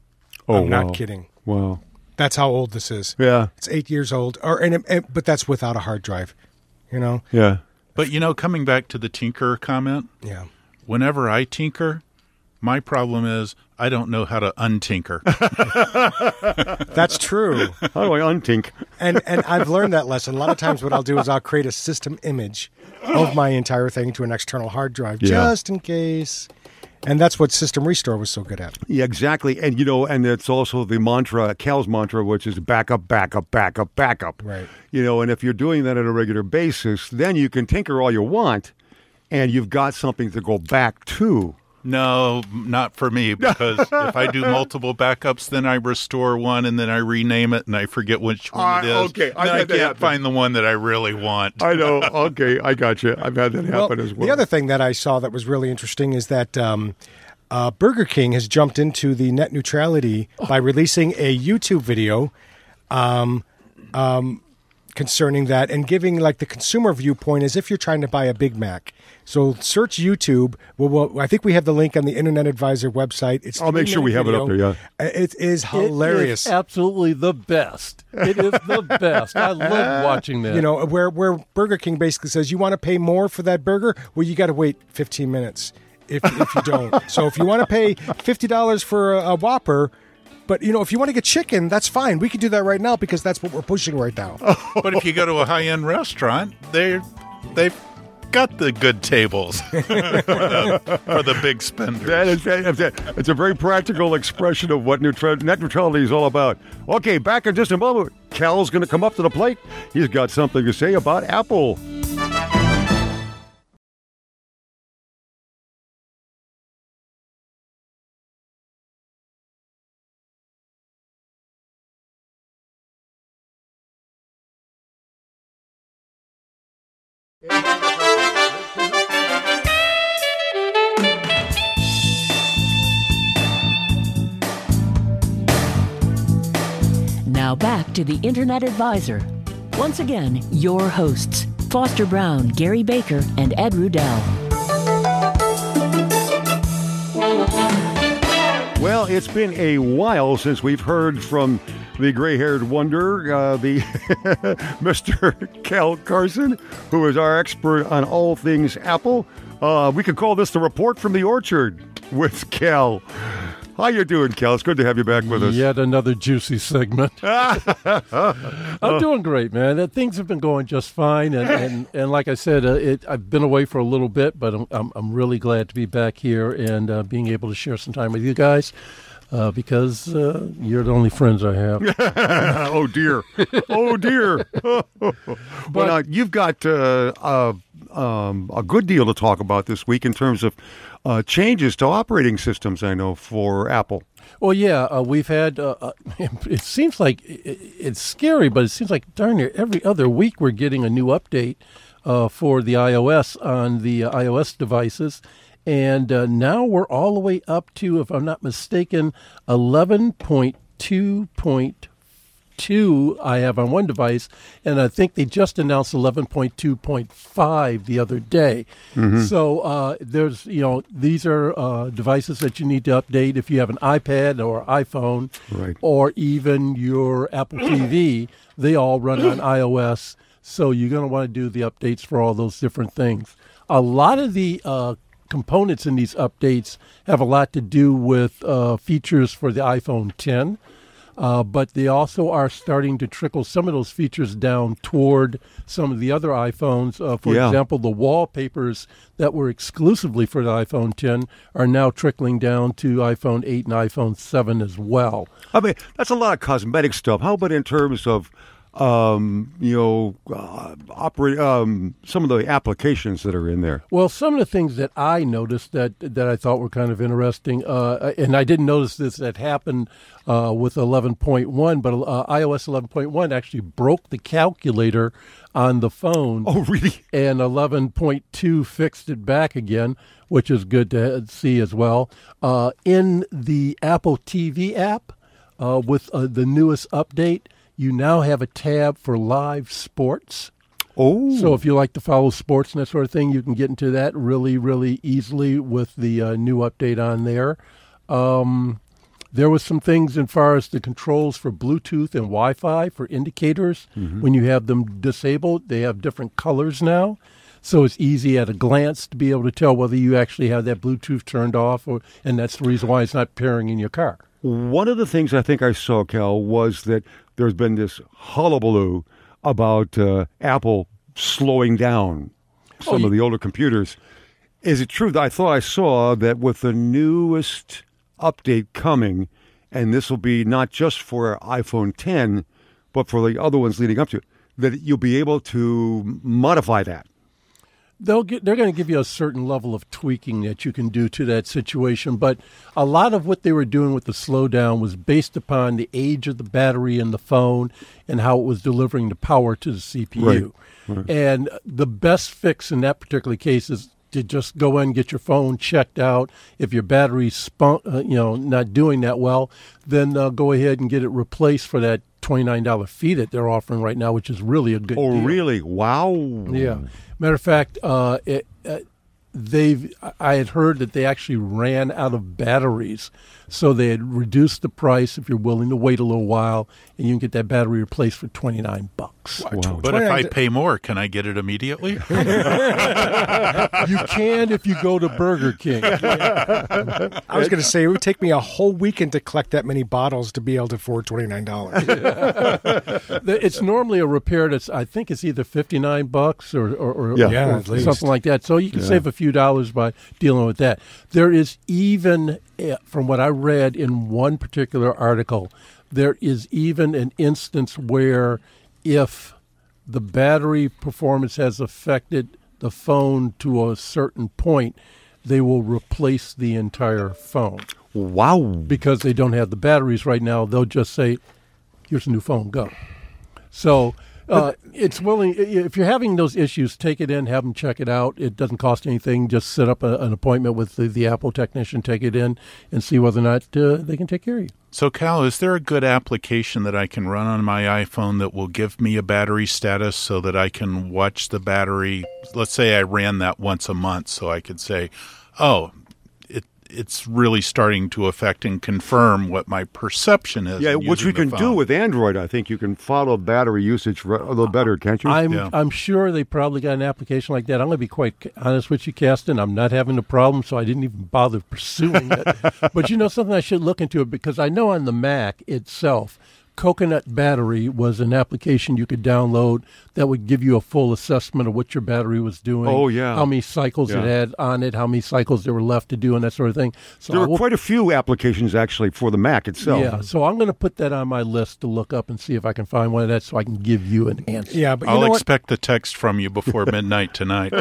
[SPEAKER 2] Oh,
[SPEAKER 4] I'm
[SPEAKER 2] wow.
[SPEAKER 4] not kidding.
[SPEAKER 2] Wow.
[SPEAKER 4] That's how old this is.
[SPEAKER 2] Yeah.
[SPEAKER 4] It's eight years old, or and, it, and but that's without a hard drive. You know.
[SPEAKER 2] Yeah.
[SPEAKER 3] But, you know, coming back to the tinker comment,
[SPEAKER 4] Yeah.
[SPEAKER 3] whenever I tinker, my problem is I don't know how to untinker.
[SPEAKER 4] That's true.
[SPEAKER 2] How do I untink?
[SPEAKER 4] And and I've learned that lesson. A lot of times what I'll do is I'll create a system image of my entire thing to an external hard drive,
[SPEAKER 2] Yeah.
[SPEAKER 4] just in case. And that's what System Restore was so good at.
[SPEAKER 2] Yeah, exactly. And, you know, and it's also the mantra, Cal's mantra, which is backup, backup, backup, backup.
[SPEAKER 4] Right.
[SPEAKER 2] You know, and if you're doing that on a regular basis, then you can tinker all you want, and you've got something to go back to.
[SPEAKER 3] No, not for me, because if I do multiple backups, then I restore one and then I rename it and I forget which one it
[SPEAKER 2] Ah,
[SPEAKER 3] is.
[SPEAKER 2] okay. I've
[SPEAKER 3] Then I
[SPEAKER 2] had that
[SPEAKER 3] can't
[SPEAKER 2] happen.
[SPEAKER 3] find the one that I really want.
[SPEAKER 2] I know. Okay, I got you. I've had that happen
[SPEAKER 4] Well,
[SPEAKER 2] as well.
[SPEAKER 4] The other thing that I saw that was really interesting is that um, uh, Burger King has jumped into the net neutrality by releasing a YouTube video um, um, concerning that and giving like the consumer viewpoint as if you're trying to buy a Big Mac. So search YouTube. Well, well I think we have the link on the Internet Advisor website. It's
[SPEAKER 2] I'll make sure we have it up there, yeah.
[SPEAKER 4] It is hilarious.
[SPEAKER 5] It is absolutely the best. It is the best. I love watching that.
[SPEAKER 4] You know, where where Burger King basically says you want to pay more for that burger, well, you got to wait fifteen minutes if if you don't. So if you want to pay fifty dollars for a, a Whopper, but you know, if you want to get chicken, that's fine. We can do that right now because that's what we're pushing right now.
[SPEAKER 3] But if you go to a high-end restaurant, they they've got the good tables for, the, for the big spenders.
[SPEAKER 2] That is, it's a very practical expression of what neutra- net neutrality is all about. Okay, back in just a moment. Cal's going to come up to the plate. He's got something to say about Apple.
[SPEAKER 1] Now back to the Internet Advisor. Once again, your hosts, Foster Brown, Gary Baker, and Ed Rudell.
[SPEAKER 2] Well, it's been a while since we've heard from the gray-haired wonder, uh, the Mister Cal Carson, who is our expert on all things Apple. Uh, we could call this the Report from the Orchard with Cal. How you doing, Cal? It's good to have you back with us.
[SPEAKER 5] Yet another juicy segment. I'm doing great, man. Uh, Things have been going just fine, and and, and like I said, uh, it, I've been away for a little bit, but I'm I'm, I'm really glad to be back here and uh, being able to share some time with you guys. Uh, because uh, you're the only friends I have.
[SPEAKER 2] Oh, dear. Oh, dear. Well, now, you've got uh, uh, um, a good deal to talk about this week in terms of uh, changes to operating systems, I know, for Apple.
[SPEAKER 5] Well, yeah, uh, we've had, uh, uh, it seems like, it, it's scary, but it seems like darn near every other week we're getting a new update uh, for the iOS on the uh, iOS devices. And uh, now we're all the way up to, if I'm not mistaken, eleven point two point two I have on one device, and I think they just announced eleven point two point five the other day. Mm-hmm. So uh, there's, you know, these are uh, devices that you need to update if you have an iPad or iPhone,
[SPEAKER 2] right,
[SPEAKER 5] or even your Apple T V. They all run on iOS, so you're going to want to do the updates for all those different things. A lot of the uh, components in these updates have a lot to do with uh, features for the iPhone ten, uh, but they also are starting to trickle some of those features down toward some of the other iPhones. Uh, for
[SPEAKER 2] yeah.
[SPEAKER 5] example, the wallpapers that were exclusively for the iPhone ten are now trickling down to iPhone eight and iPhone seven as well.
[SPEAKER 2] I mean, that's a lot of cosmetic stuff. How about in terms of Um, you know, uh, operate um, some of the applications that are in there?
[SPEAKER 5] Well, some of the things that I noticed that that I thought were kind of interesting, uh, and I didn't notice this that happened uh, with eleven point one, but uh, iOS eleven point one actually broke the calculator on the phone.
[SPEAKER 2] Oh, really?
[SPEAKER 5] And eleven point two fixed it back again, which is good to see as well. Uh, in the Apple T V app, uh, with uh, the newest update, you now have a tab for live sports.
[SPEAKER 2] Oh.
[SPEAKER 5] So if you like to follow sports and that sort of thing, you can get into that really, really easily with the uh, new update on there. Um, There was some things as far as the controls for Bluetooth and Wi-Fi for indicators. Mm-hmm. When you have them disabled, they have different colors now. So it's easy at a glance to be able to tell whether you actually have that Bluetooth turned off, or, and that's the reason why it's not pairing in your car.
[SPEAKER 2] One of the things I think I saw, Cal, was that there's been this hullabaloo about uh, Apple slowing down some
[SPEAKER 5] oh, you-
[SPEAKER 2] of the older computers. Is it true that I thought I saw that with the newest update coming, and this will be not just for iPhone ten, but for the other ones leading up to it, that you'll be able to modify that?
[SPEAKER 5] They'll get, they're going to give you a certain level of tweaking that you can do to that situation. But a lot of what they were doing with the slowdown was based upon the age of the battery in the phone and how it was delivering the power to the C P U. Right. Right. And the best fix in that particular case is to just go in and get your phone checked out. If your battery's spun, uh, you know, not doing that well, then uh, go ahead and get it replaced for that twenty-nine dollars fee that they're offering right now, which is really a good
[SPEAKER 2] oh,
[SPEAKER 5] deal.
[SPEAKER 2] Oh, really? Wow.
[SPEAKER 5] Yeah. Matter of fact, uh, it, uh, they've. I had heard that they actually ran out of batteries, so they had reduced the price if you're willing to wait a little while, and you can get that battery replaced for twenty-nine bucks.
[SPEAKER 2] Wow.
[SPEAKER 3] But if I pay more, can I get it immediately?
[SPEAKER 5] You can if you go to Burger King.
[SPEAKER 4] I was going to say, it would take me a whole weekend to collect that many bottles to be able to afford twenty-nine dollars.
[SPEAKER 5] It's normally a repair that's, I think it's either fifty-nine bucks or, or, or,
[SPEAKER 2] yeah.
[SPEAKER 5] or
[SPEAKER 4] Yeah, at least.
[SPEAKER 5] something like that. So you can
[SPEAKER 2] Yeah.
[SPEAKER 5] save a few dollars by dealing with that. There is even, uh, from what I read in one particular article, there is even an instance where if the battery performance has affected the phone to a certain point, they will replace the entire phone.
[SPEAKER 2] Wow.
[SPEAKER 5] Because they don't have the batteries right now, they'll just say, here's a new phone, go. So uh, it's willing, if you're having those issues, take it in, have them check it out. It doesn't cost anything. Just set up a, an appointment with the, the Apple technician, take it in, and see whether or not uh, they can take care of you.
[SPEAKER 3] So, Cal, is there a good application that I can run on my iPhone that will give me a battery status so that I can watch the battery? Let's say I ran that once a month, so I could say, oh, it it's really starting to affect and confirm what my perception is.
[SPEAKER 2] Yeah,
[SPEAKER 3] in
[SPEAKER 2] which
[SPEAKER 3] using
[SPEAKER 2] we
[SPEAKER 3] the
[SPEAKER 2] can
[SPEAKER 3] phone.
[SPEAKER 2] do with Android. I think you can follow battery usage a little better, can't you?
[SPEAKER 5] I'm
[SPEAKER 3] Yeah.
[SPEAKER 5] I'm sure they probably got an application like that. I'm going to be quite honest with you, Caston. I'm not having a problem, so I didn't even bother pursuing it. But you know something, I should look into it, because I know on the Mac itself, Coconut Battery was an application you could download that would give you a full assessment of what your battery was doing.
[SPEAKER 2] Oh, yeah.
[SPEAKER 5] How many cycles
[SPEAKER 2] Yeah.
[SPEAKER 5] it had on it, how many cycles there were left to do, and that sort of thing. So
[SPEAKER 2] there
[SPEAKER 5] I
[SPEAKER 2] are
[SPEAKER 5] will-
[SPEAKER 2] quite a few applications, actually, for the Mac itself.
[SPEAKER 5] Yeah, so I'm going to put that on my list to look up and see if I can find one of that so I can give you an answer.
[SPEAKER 4] Yeah, but you
[SPEAKER 3] I'll
[SPEAKER 4] know what?
[SPEAKER 3] expect a text from you before midnight tonight.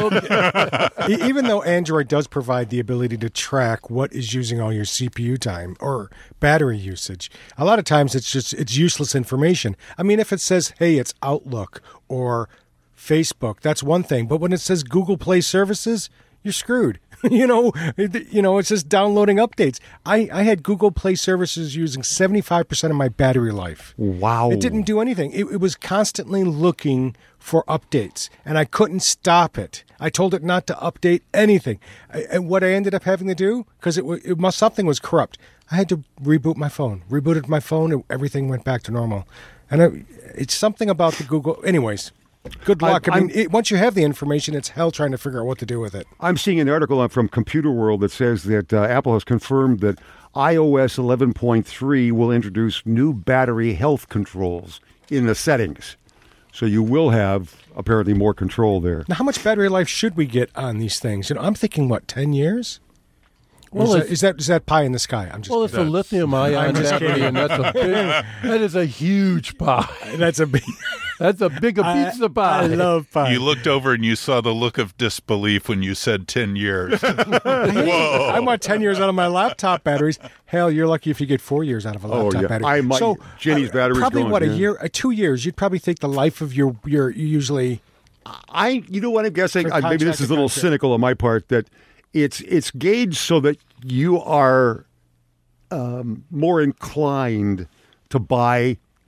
[SPEAKER 4] E- Even though Android does provide the ability to track what is using all your C P U time or battery usage, a lot of times it's just it's useless information. I mean, if it says, hey, it's Outlook or Facebook, that's one thing. But when it says Google Play services, you're screwed. you know, it, you know, it's just downloading updates. I, I had Google Play services using seventy-five percent of my battery life.
[SPEAKER 2] Wow.
[SPEAKER 4] It didn't do anything. It, it was constantly looking for updates, and I couldn't stop it. I told it not to update anything. I, and what I ended up having to do, because it, wa- it must something was corrupt, I had to reboot my phone. Rebooted my phone, and everything went back to normal. And I, it's something about the Google. Anyways, good luck. I,
[SPEAKER 2] I-
[SPEAKER 4] mean, it, once you have the information, it's hell trying to figure out what to do with it.
[SPEAKER 2] I'm seeing an article from Computer World that says that uh, Apple has confirmed that i O S eleven point three will introduce new battery health controls in the settings. So you will have apparently more control there.
[SPEAKER 4] Now, how much battery life should we get on these things? You know, I'm thinking, what, ten years? Or
[SPEAKER 5] Well,
[SPEAKER 4] is, that,
[SPEAKER 5] if-
[SPEAKER 4] is that is that pie in the sky? I'm just.
[SPEAKER 5] Well, it's a lithium-ion
[SPEAKER 4] just
[SPEAKER 5] battery,
[SPEAKER 4] kidding.
[SPEAKER 5] and that's a big, that is a huge pie.
[SPEAKER 4] that's a big.
[SPEAKER 5] That's a big a pizza pie.
[SPEAKER 4] I love pie.
[SPEAKER 3] You looked over and you saw the look of disbelief when you said ten years.
[SPEAKER 4] Whoa! I want ten years out of my laptop batteries. Hell, you're lucky if you get four years out of a
[SPEAKER 2] Oh,
[SPEAKER 4] laptop
[SPEAKER 2] yeah.
[SPEAKER 4] battery.
[SPEAKER 2] I might-
[SPEAKER 4] so
[SPEAKER 2] Jenny's
[SPEAKER 4] uh,
[SPEAKER 2] battery's
[SPEAKER 4] probably
[SPEAKER 2] going,
[SPEAKER 4] what
[SPEAKER 2] yeah.
[SPEAKER 4] a year, uh, two years. You'd probably think the life of your your you usually.
[SPEAKER 2] I, you know what I'm guessing?
[SPEAKER 4] For
[SPEAKER 2] Uh, maybe this
[SPEAKER 4] contact
[SPEAKER 2] is a little
[SPEAKER 4] contact.
[SPEAKER 2] cynical on my part, that it's it's gauged so that you are um, more inclined to buy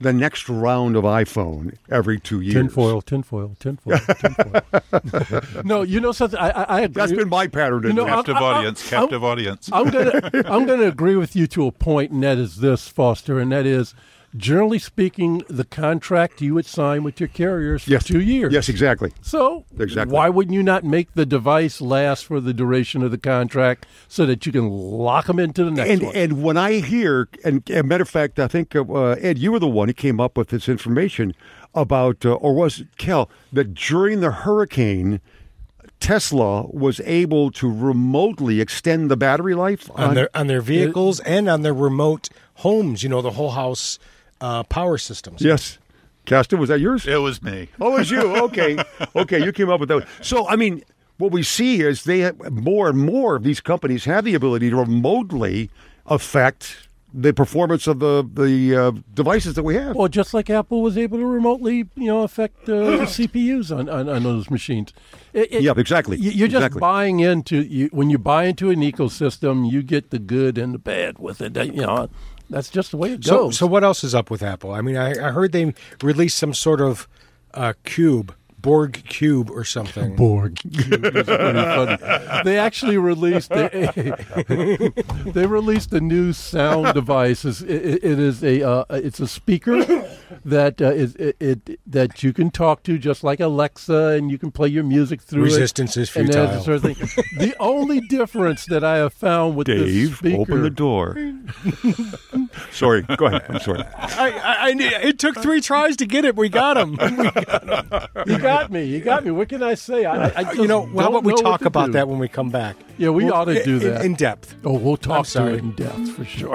[SPEAKER 2] the next round of iPhone every two years.
[SPEAKER 5] Tinfoil, tinfoil, tinfoil, tinfoil. No, you know something? I, I, I agree.
[SPEAKER 2] That's been my pattern.
[SPEAKER 5] You know,
[SPEAKER 3] captive
[SPEAKER 5] I, I,
[SPEAKER 3] audience,
[SPEAKER 5] I,
[SPEAKER 3] captive
[SPEAKER 5] I'm,
[SPEAKER 3] audience.
[SPEAKER 5] I'm gonna, I'm gonna agree with you to a point, and that is this, Foster, and that is, generally speaking, the contract you would sign with your carriers for
[SPEAKER 2] yes.
[SPEAKER 5] two years.
[SPEAKER 2] Yes, exactly.
[SPEAKER 5] So
[SPEAKER 2] exactly.
[SPEAKER 5] why wouldn't you not make the device last for the duration of the contract so that you can lock them into the next
[SPEAKER 2] and,
[SPEAKER 5] one?
[SPEAKER 2] And when I hear, and as a matter of fact, I think, uh, Ed, you were the one who came up with this information about, uh, or was it Kel, that during the hurricane, Tesla was able to remotely extend the battery life
[SPEAKER 4] on, on their on their vehicles it, and on their remote homes. You know, the whole house uh, power systems.
[SPEAKER 2] Yes, Caston, was that yours?
[SPEAKER 3] It was me.
[SPEAKER 2] Oh, it was you. Okay, okay, you came up with that. So, I mean, what we see is they have, more and more of these companies have the ability to remotely affect the performance of the the uh, devices that we have.
[SPEAKER 5] Well, just like Apple was able to remotely, you know, affect uh, the C P Us on, on, on those machines. It, it,
[SPEAKER 2] yeah, exactly.
[SPEAKER 5] You're just
[SPEAKER 2] exactly.
[SPEAKER 5] buying into you, when you buy into an ecosystem, you get the good and the bad with it. You know, that's just the way it
[SPEAKER 4] so,
[SPEAKER 5] goes.
[SPEAKER 4] So, what else is up with Apple? I mean, I, I heard they released some sort of uh, cube. Borg Cube or something.
[SPEAKER 5] Borg Cube is pretty funny. They actually released a, they released a new sound device. It, it, it is a uh, it's a speaker that uh, is it, it that you can talk to just like Alexa, and you can play your music through
[SPEAKER 4] Resistance
[SPEAKER 5] it.
[SPEAKER 4] is futile.
[SPEAKER 5] And that sort of thing. The only difference that I have found with
[SPEAKER 2] Dave,
[SPEAKER 5] this speaker,
[SPEAKER 2] open the door. Sorry, go ahead. I'm sorry.
[SPEAKER 4] I, I, I, it took three tries to get it. We got him. We got him.
[SPEAKER 5] You got me. You got me. What can I say? I, I just
[SPEAKER 4] you know, how about we talk about
[SPEAKER 5] do.
[SPEAKER 4] that when we come back?
[SPEAKER 5] Yeah, we
[SPEAKER 4] we'll,
[SPEAKER 5] ought to do that
[SPEAKER 4] in, in depth.
[SPEAKER 5] Oh, we'll talk
[SPEAKER 4] I'm
[SPEAKER 5] to
[SPEAKER 4] sorry.
[SPEAKER 5] it in depth for sure.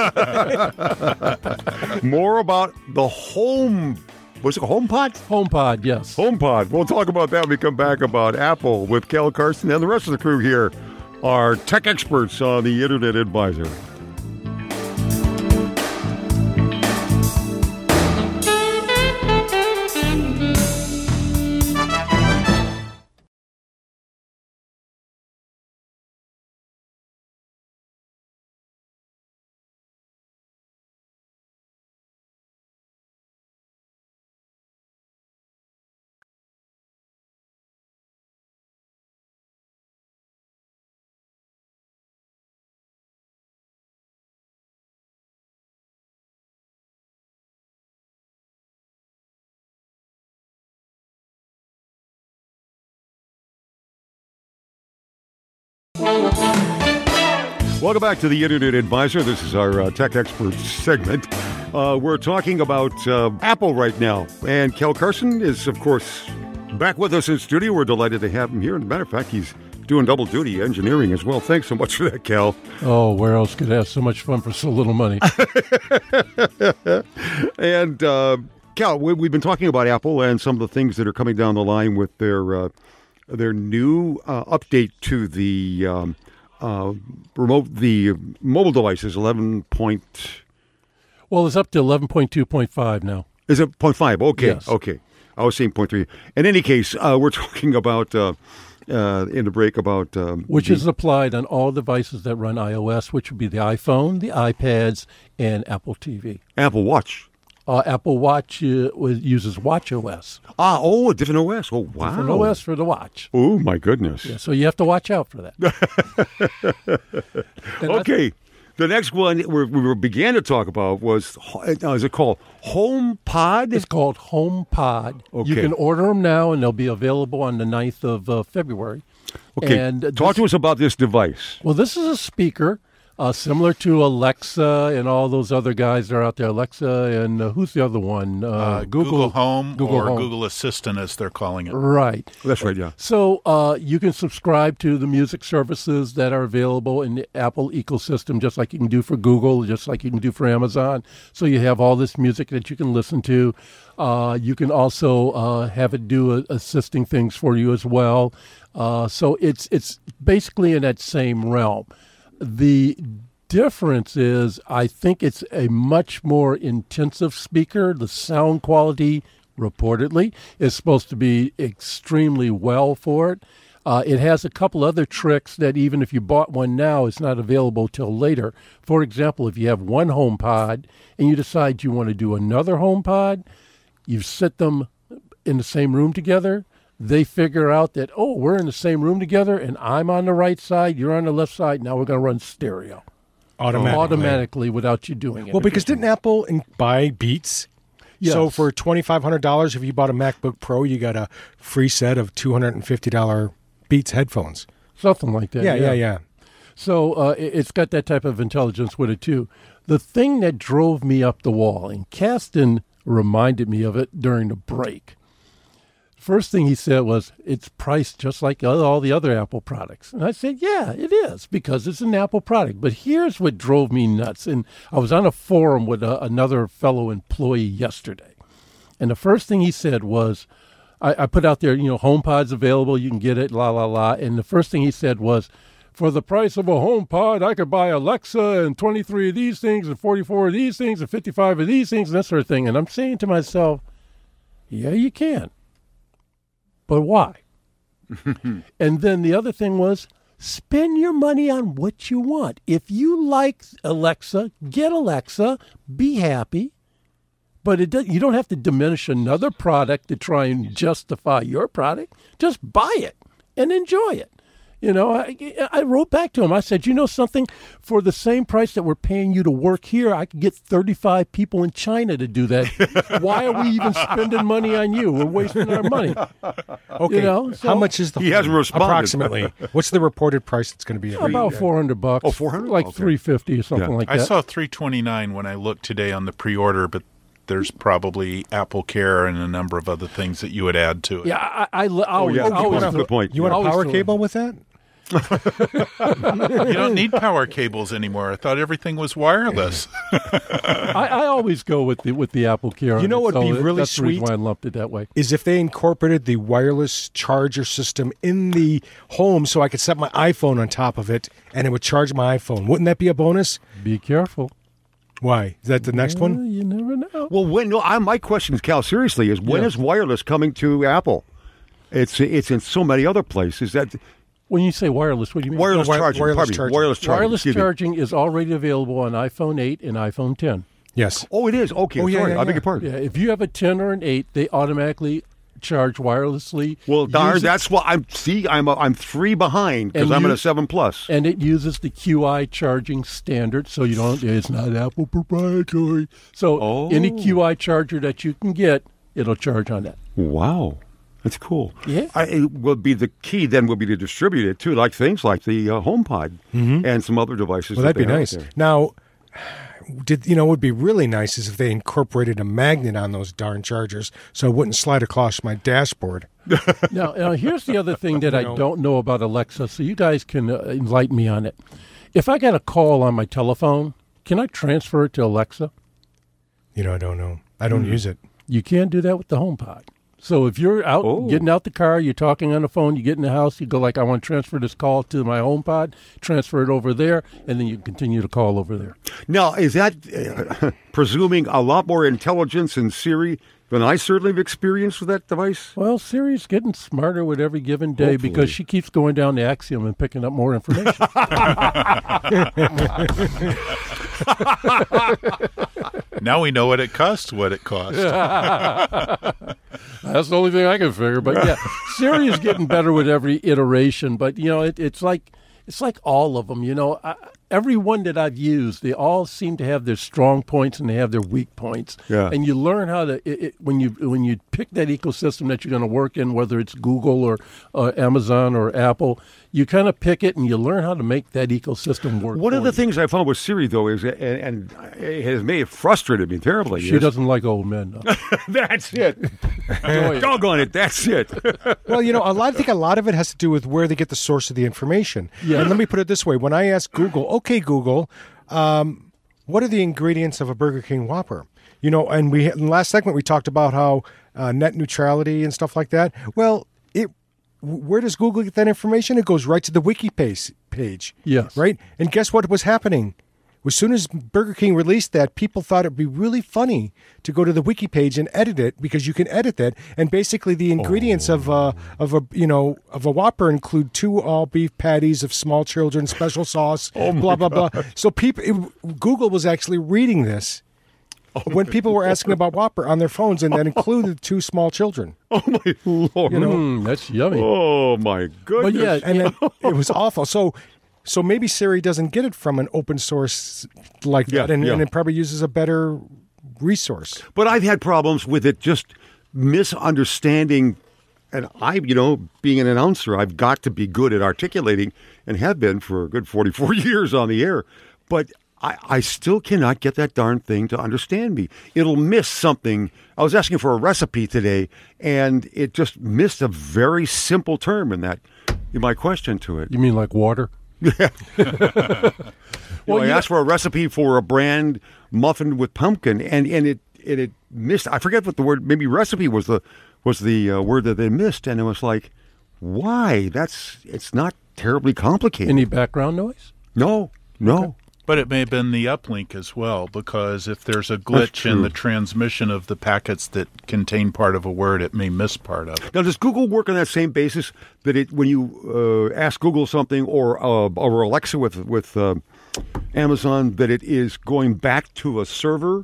[SPEAKER 2] More about the home. Was it HomePod?
[SPEAKER 5] HomePod, yes.
[SPEAKER 2] HomePod. We'll talk about that when we come back about Apple with Kel Carson and the rest of the crew here are tech experts on the Internet Advisor. Welcome back to the Internet Advisor. This is our uh, Tech Experts segment. Uh, we're talking about uh, Apple right now. And Kel Carson is, of course, back with us in studio. We're delighted to have him here. As a matter of fact, he's doing double duty engineering as well. Thanks so much for that, Kel.
[SPEAKER 5] Oh, where else could I have so much fun for so little money?
[SPEAKER 2] And, uh, Kel, we, we've been talking about Apple and some of the things that are coming down the line with their uh, their new uh, update to the um, uh, remote, the mobile devices, eleven point.
[SPEAKER 5] Well, it's up to eleven point two point five now.
[SPEAKER 2] Is it point five? Okay,
[SPEAKER 5] yes.
[SPEAKER 2] Okay. I was saying point three. In any case, uh, we're talking about uh, uh, in the break about um,
[SPEAKER 5] which
[SPEAKER 2] the,
[SPEAKER 5] is applied on all devices that run iOS, which would be the iPhone, the iPads, and Apple T V.
[SPEAKER 2] Apple Watch.
[SPEAKER 5] Uh, Apple Watch uh, uses WatchOS.
[SPEAKER 2] Ah, oh, a different O S. Oh, wow.
[SPEAKER 5] Different O S for the watch.
[SPEAKER 2] Oh, my goodness.
[SPEAKER 5] Yeah, so you have to watch out for that.
[SPEAKER 2] Okay. The next one we, we began to talk about was, uh, is it called HomePod?
[SPEAKER 5] It's called HomePod.
[SPEAKER 2] Okay.
[SPEAKER 5] You can order them now, and they'll be available on the ninth of uh, February.
[SPEAKER 2] Okay,
[SPEAKER 5] And
[SPEAKER 2] talk
[SPEAKER 5] this,
[SPEAKER 2] to us about this device.
[SPEAKER 5] Well, this is a speaker uh, similar to Alexa and all those other guys that are out there. Alexa and uh, who's the other one? Uh,
[SPEAKER 3] Uh,
[SPEAKER 5] Google,
[SPEAKER 3] Google Home
[SPEAKER 5] Google
[SPEAKER 3] or
[SPEAKER 5] Home.
[SPEAKER 3] Google Assistant, as they're calling it.
[SPEAKER 5] Right.
[SPEAKER 2] That's right, yeah.
[SPEAKER 5] So uh, you can subscribe to the music services that are available in the Apple ecosystem, just like you can do for Google, just like you can do for Amazon. So you have all this music that you can listen to. Uh, you can also uh, have it do uh, assisting things for you as well. Uh, so it's it's basically in that same realm. The difference is I think it's a much more intensive speaker. The sound quality, reportedly, is supposed to be extremely well for it. Uh, it has a couple other tricks that even if you bought one now, it's not available till later. For example, if you have one HomePod and you decide you want to do another HomePod, you sit them in the same room together. They figure out that, oh, we're in the same room together, and I'm on the right side, you're on the left side. Now we're going to run stereo.
[SPEAKER 4] Automatically.
[SPEAKER 5] Automatically without you doing it.
[SPEAKER 4] Well, because didn't Apple in- buy Beats?
[SPEAKER 5] Yes.
[SPEAKER 4] So for twenty-five hundred dollars, if you bought a MacBook Pro, you got a free set of two hundred fifty dollars Beats headphones.
[SPEAKER 5] Something like that.
[SPEAKER 4] Yeah, yeah, yeah. yeah.
[SPEAKER 5] So uh, it- it's got that type of intelligence with it, too. The thing that drove me up the wall, and Kasten reminded me of it during the break, first thing he said was, it's priced just like all the other Apple products. And I said, yeah, it is, because it's an Apple product. But here's what drove me nuts. And I was on a forum with a, another fellow employee yesterday. And the first thing he said was, I, I put out there, you know, HomePod's available, you can get it, la, la, la. And the first thing he said was, for the price of a HomePod, I could buy Alexa and twenty-three of these things and forty-four of these things and fifty-five of these things and that sort of thing. And I'm saying to myself, yeah, you can. But why? And then the other thing was, spend your money on what you want. If you like Alexa, get Alexa, be happy. But it does, you don't have to diminish another product to try and justify your product. Just buy it and enjoy it. You know, I, I wrote back to him. I said, you know something? For the same price that we're paying you to work here, I could get thirty-five people in China to do that. Why are we even spending money on you? We're wasting our money.
[SPEAKER 4] Okay.
[SPEAKER 5] You know, so
[SPEAKER 4] how much is the
[SPEAKER 2] He hasn't responded.
[SPEAKER 4] approximately? What's the reported price that's going to be? At
[SPEAKER 5] about four hundred bucks.
[SPEAKER 2] Oh, four hundred?
[SPEAKER 5] Like
[SPEAKER 2] Okay.
[SPEAKER 5] three fifty or something
[SPEAKER 2] Yeah.
[SPEAKER 5] like
[SPEAKER 3] I
[SPEAKER 5] that.
[SPEAKER 3] saw three twenty-nine when I looked today on the pre-order, but there's probably Apple Care and a number of other things that you would add to it.
[SPEAKER 5] Yeah, I, I, I, I always,
[SPEAKER 2] yeah.
[SPEAKER 5] I
[SPEAKER 2] Oh,
[SPEAKER 5] always
[SPEAKER 2] that's a
[SPEAKER 5] throw-
[SPEAKER 2] good point.
[SPEAKER 4] You want
[SPEAKER 5] I
[SPEAKER 4] a
[SPEAKER 5] always
[SPEAKER 4] power
[SPEAKER 5] throw-
[SPEAKER 4] cable with that?
[SPEAKER 3] You don't need power cables anymore. I thought everything was wireless.
[SPEAKER 5] I, I always go with the with the Apple Care.
[SPEAKER 4] You know
[SPEAKER 5] on it,
[SPEAKER 4] what'd be
[SPEAKER 5] so
[SPEAKER 4] really
[SPEAKER 5] that's the reason
[SPEAKER 4] sweet?
[SPEAKER 5] why I lumped it that way.
[SPEAKER 4] Is if they incorporated the wireless charger system in the home so I could set my iPhone on top of it and it would charge my iPhone. Wouldn't that be a bonus?
[SPEAKER 5] Be careful.
[SPEAKER 4] Why? Is that the next
[SPEAKER 5] Well,
[SPEAKER 4] one?
[SPEAKER 5] You never know.
[SPEAKER 2] Well, when no, I, my question is, Cal, seriously, is when
[SPEAKER 5] Yeah.
[SPEAKER 2] is wireless coming to Apple? It's it's in so many other places. That
[SPEAKER 5] When you say wireless, what do you mean?
[SPEAKER 2] wireless
[SPEAKER 4] No, wi-
[SPEAKER 2] charging,
[SPEAKER 4] wireless
[SPEAKER 2] pardon me,
[SPEAKER 4] charging.
[SPEAKER 2] wireless charging,
[SPEAKER 5] Wireless
[SPEAKER 2] excuse me.
[SPEAKER 5] charging is already available on iPhone eight and iPhone ten.
[SPEAKER 4] Yes.
[SPEAKER 2] Oh, it is. Okay,
[SPEAKER 4] Oh, yeah,
[SPEAKER 2] sorry,
[SPEAKER 4] yeah,
[SPEAKER 2] I beg
[SPEAKER 4] yeah.
[SPEAKER 2] your pardon.
[SPEAKER 5] Yeah, if you have a ten or an eight, they automatically charge wirelessly.
[SPEAKER 2] Well, darn,
[SPEAKER 5] Use it-
[SPEAKER 2] that's why I'm. See, I'm a, I'm three behind because
[SPEAKER 5] And
[SPEAKER 2] I'm
[SPEAKER 5] you-
[SPEAKER 2] at a seven plus.
[SPEAKER 5] and it uses the Q I charging standard, so you don't. It's not Apple proprietary. So
[SPEAKER 2] Oh.
[SPEAKER 5] any Q I charger that you can get, it'll charge on that.
[SPEAKER 2] Wow, that's cool.
[SPEAKER 5] Yeah.
[SPEAKER 2] I, it will be the key. Then will be to distribute it too, like things like the uh, HomePod and some other devices.
[SPEAKER 4] Well,
[SPEAKER 2] that
[SPEAKER 4] that'd be
[SPEAKER 2] they have
[SPEAKER 4] nice.
[SPEAKER 2] there.
[SPEAKER 4] Now, did you know what would be really nice is if they incorporated a magnet on those darn chargers so it wouldn't slide across my dashboard.
[SPEAKER 5] Now, now, here's the other thing that I
[SPEAKER 4] know.
[SPEAKER 5] don't know about Alexa, so you guys can uh, enlighten me on it. If I got a call on my telephone, can I transfer it to Alexa?
[SPEAKER 4] You know, I don't know. I don't use it.
[SPEAKER 5] You can't do that with the HomePod. So if you're out
[SPEAKER 2] Oh.
[SPEAKER 5] getting out the car, you're talking on the phone, you get in the house, you go like, I want to transfer this call to my HomePod, transfer it over there, and then you continue to call over there.
[SPEAKER 2] Now, is that uh, presuming a lot more intelligence in Siri than I certainly have experienced with that device?
[SPEAKER 5] Well, Siri's getting smarter with every given day
[SPEAKER 2] Hopefully.
[SPEAKER 5] because she keeps going down the Axiom and picking up more information.
[SPEAKER 3] Now we know what it costs, what it costs.
[SPEAKER 5] That's the only thing I can figure. But yeah, Siri is getting better with every iteration. But you know, it, it's like it's like all of them. You know, I, every one that I've used, they all seem to have their strong points and they have their weak points.
[SPEAKER 2] Yeah.
[SPEAKER 5] And you learn how to it, it, when you when you pick that ecosystem that you're going to work in, whether it's Google or uh, Amazon or Apple, you kind of pick it and you learn how to make that ecosystem work.
[SPEAKER 2] One of
[SPEAKER 5] for
[SPEAKER 2] the
[SPEAKER 5] you.
[SPEAKER 2] things I found with Siri, though, is, and, and it has made it frustrated me terribly.
[SPEAKER 5] She
[SPEAKER 2] is-
[SPEAKER 5] doesn't like old men. No.
[SPEAKER 2] That's it.
[SPEAKER 5] Boy,
[SPEAKER 2] Doggone it. That's it.
[SPEAKER 4] Well, you know, a lot, I think a lot of it has to do with where they get the source of the information.
[SPEAKER 5] Yeah.
[SPEAKER 4] And let me put it this way. When I ask Google, okay, Google, um, what are the ingredients of a Burger King Whopper? You know, and we in the last segment, we talked about how uh, net neutrality and stuff like that. Well, it where does Google get that information? It goes right to the wiki page, page
[SPEAKER 5] Yes.
[SPEAKER 4] right? And guess what was happening? as soon as Burger King released that, people thought it'd be really funny to go to the wiki page and edit it because you can edit that. And basically, the ingredients oh. of uh, of a you know of a Whopper include two all beef patties of small children, special sauce, oh blah blah God. blah. So people, it, Google was actually reading this oh when people were asking about Whopper on their phones, and that included two small children.
[SPEAKER 2] Oh my Lord!
[SPEAKER 4] You know,
[SPEAKER 5] mm, that's yummy.
[SPEAKER 2] Oh my goodness!
[SPEAKER 5] But yeah,
[SPEAKER 4] and then it was awful. So. So maybe Siri doesn't get it from an open source like that,
[SPEAKER 2] yeah,
[SPEAKER 4] and,
[SPEAKER 2] yeah.
[SPEAKER 4] and it probably uses a better resource.
[SPEAKER 2] But I've had problems with it just misunderstanding, and I, you know, being an announcer, I've got to be good at articulating, and have been for a good forty-four years on the air. But I, I still cannot get that darn thing to understand me. It'll miss something. I was asking for a recipe today, and it just missed a very simple term in that in my question to it.
[SPEAKER 5] You mean like water?
[SPEAKER 2] Yeah. well,
[SPEAKER 5] Well,
[SPEAKER 2] I
[SPEAKER 5] yeah.
[SPEAKER 2] asked for a recipe for a brand muffin with pumpkin, and, and it and it missed. I forget what the word. Maybe recipe was the was the uh, word that they missed, and it was like, why? That's it's not terribly complicated.
[SPEAKER 5] Any background noise?
[SPEAKER 2] No, no.
[SPEAKER 3] But it may have been the uplink as well, because if there's a glitch in the transmission of the packets that contain part of a word, it may miss part of it.
[SPEAKER 2] Now, does Google work on that same basis that it when you uh, ask Google something or uh, or Alexa with with uh, Amazon that it is going back to a server?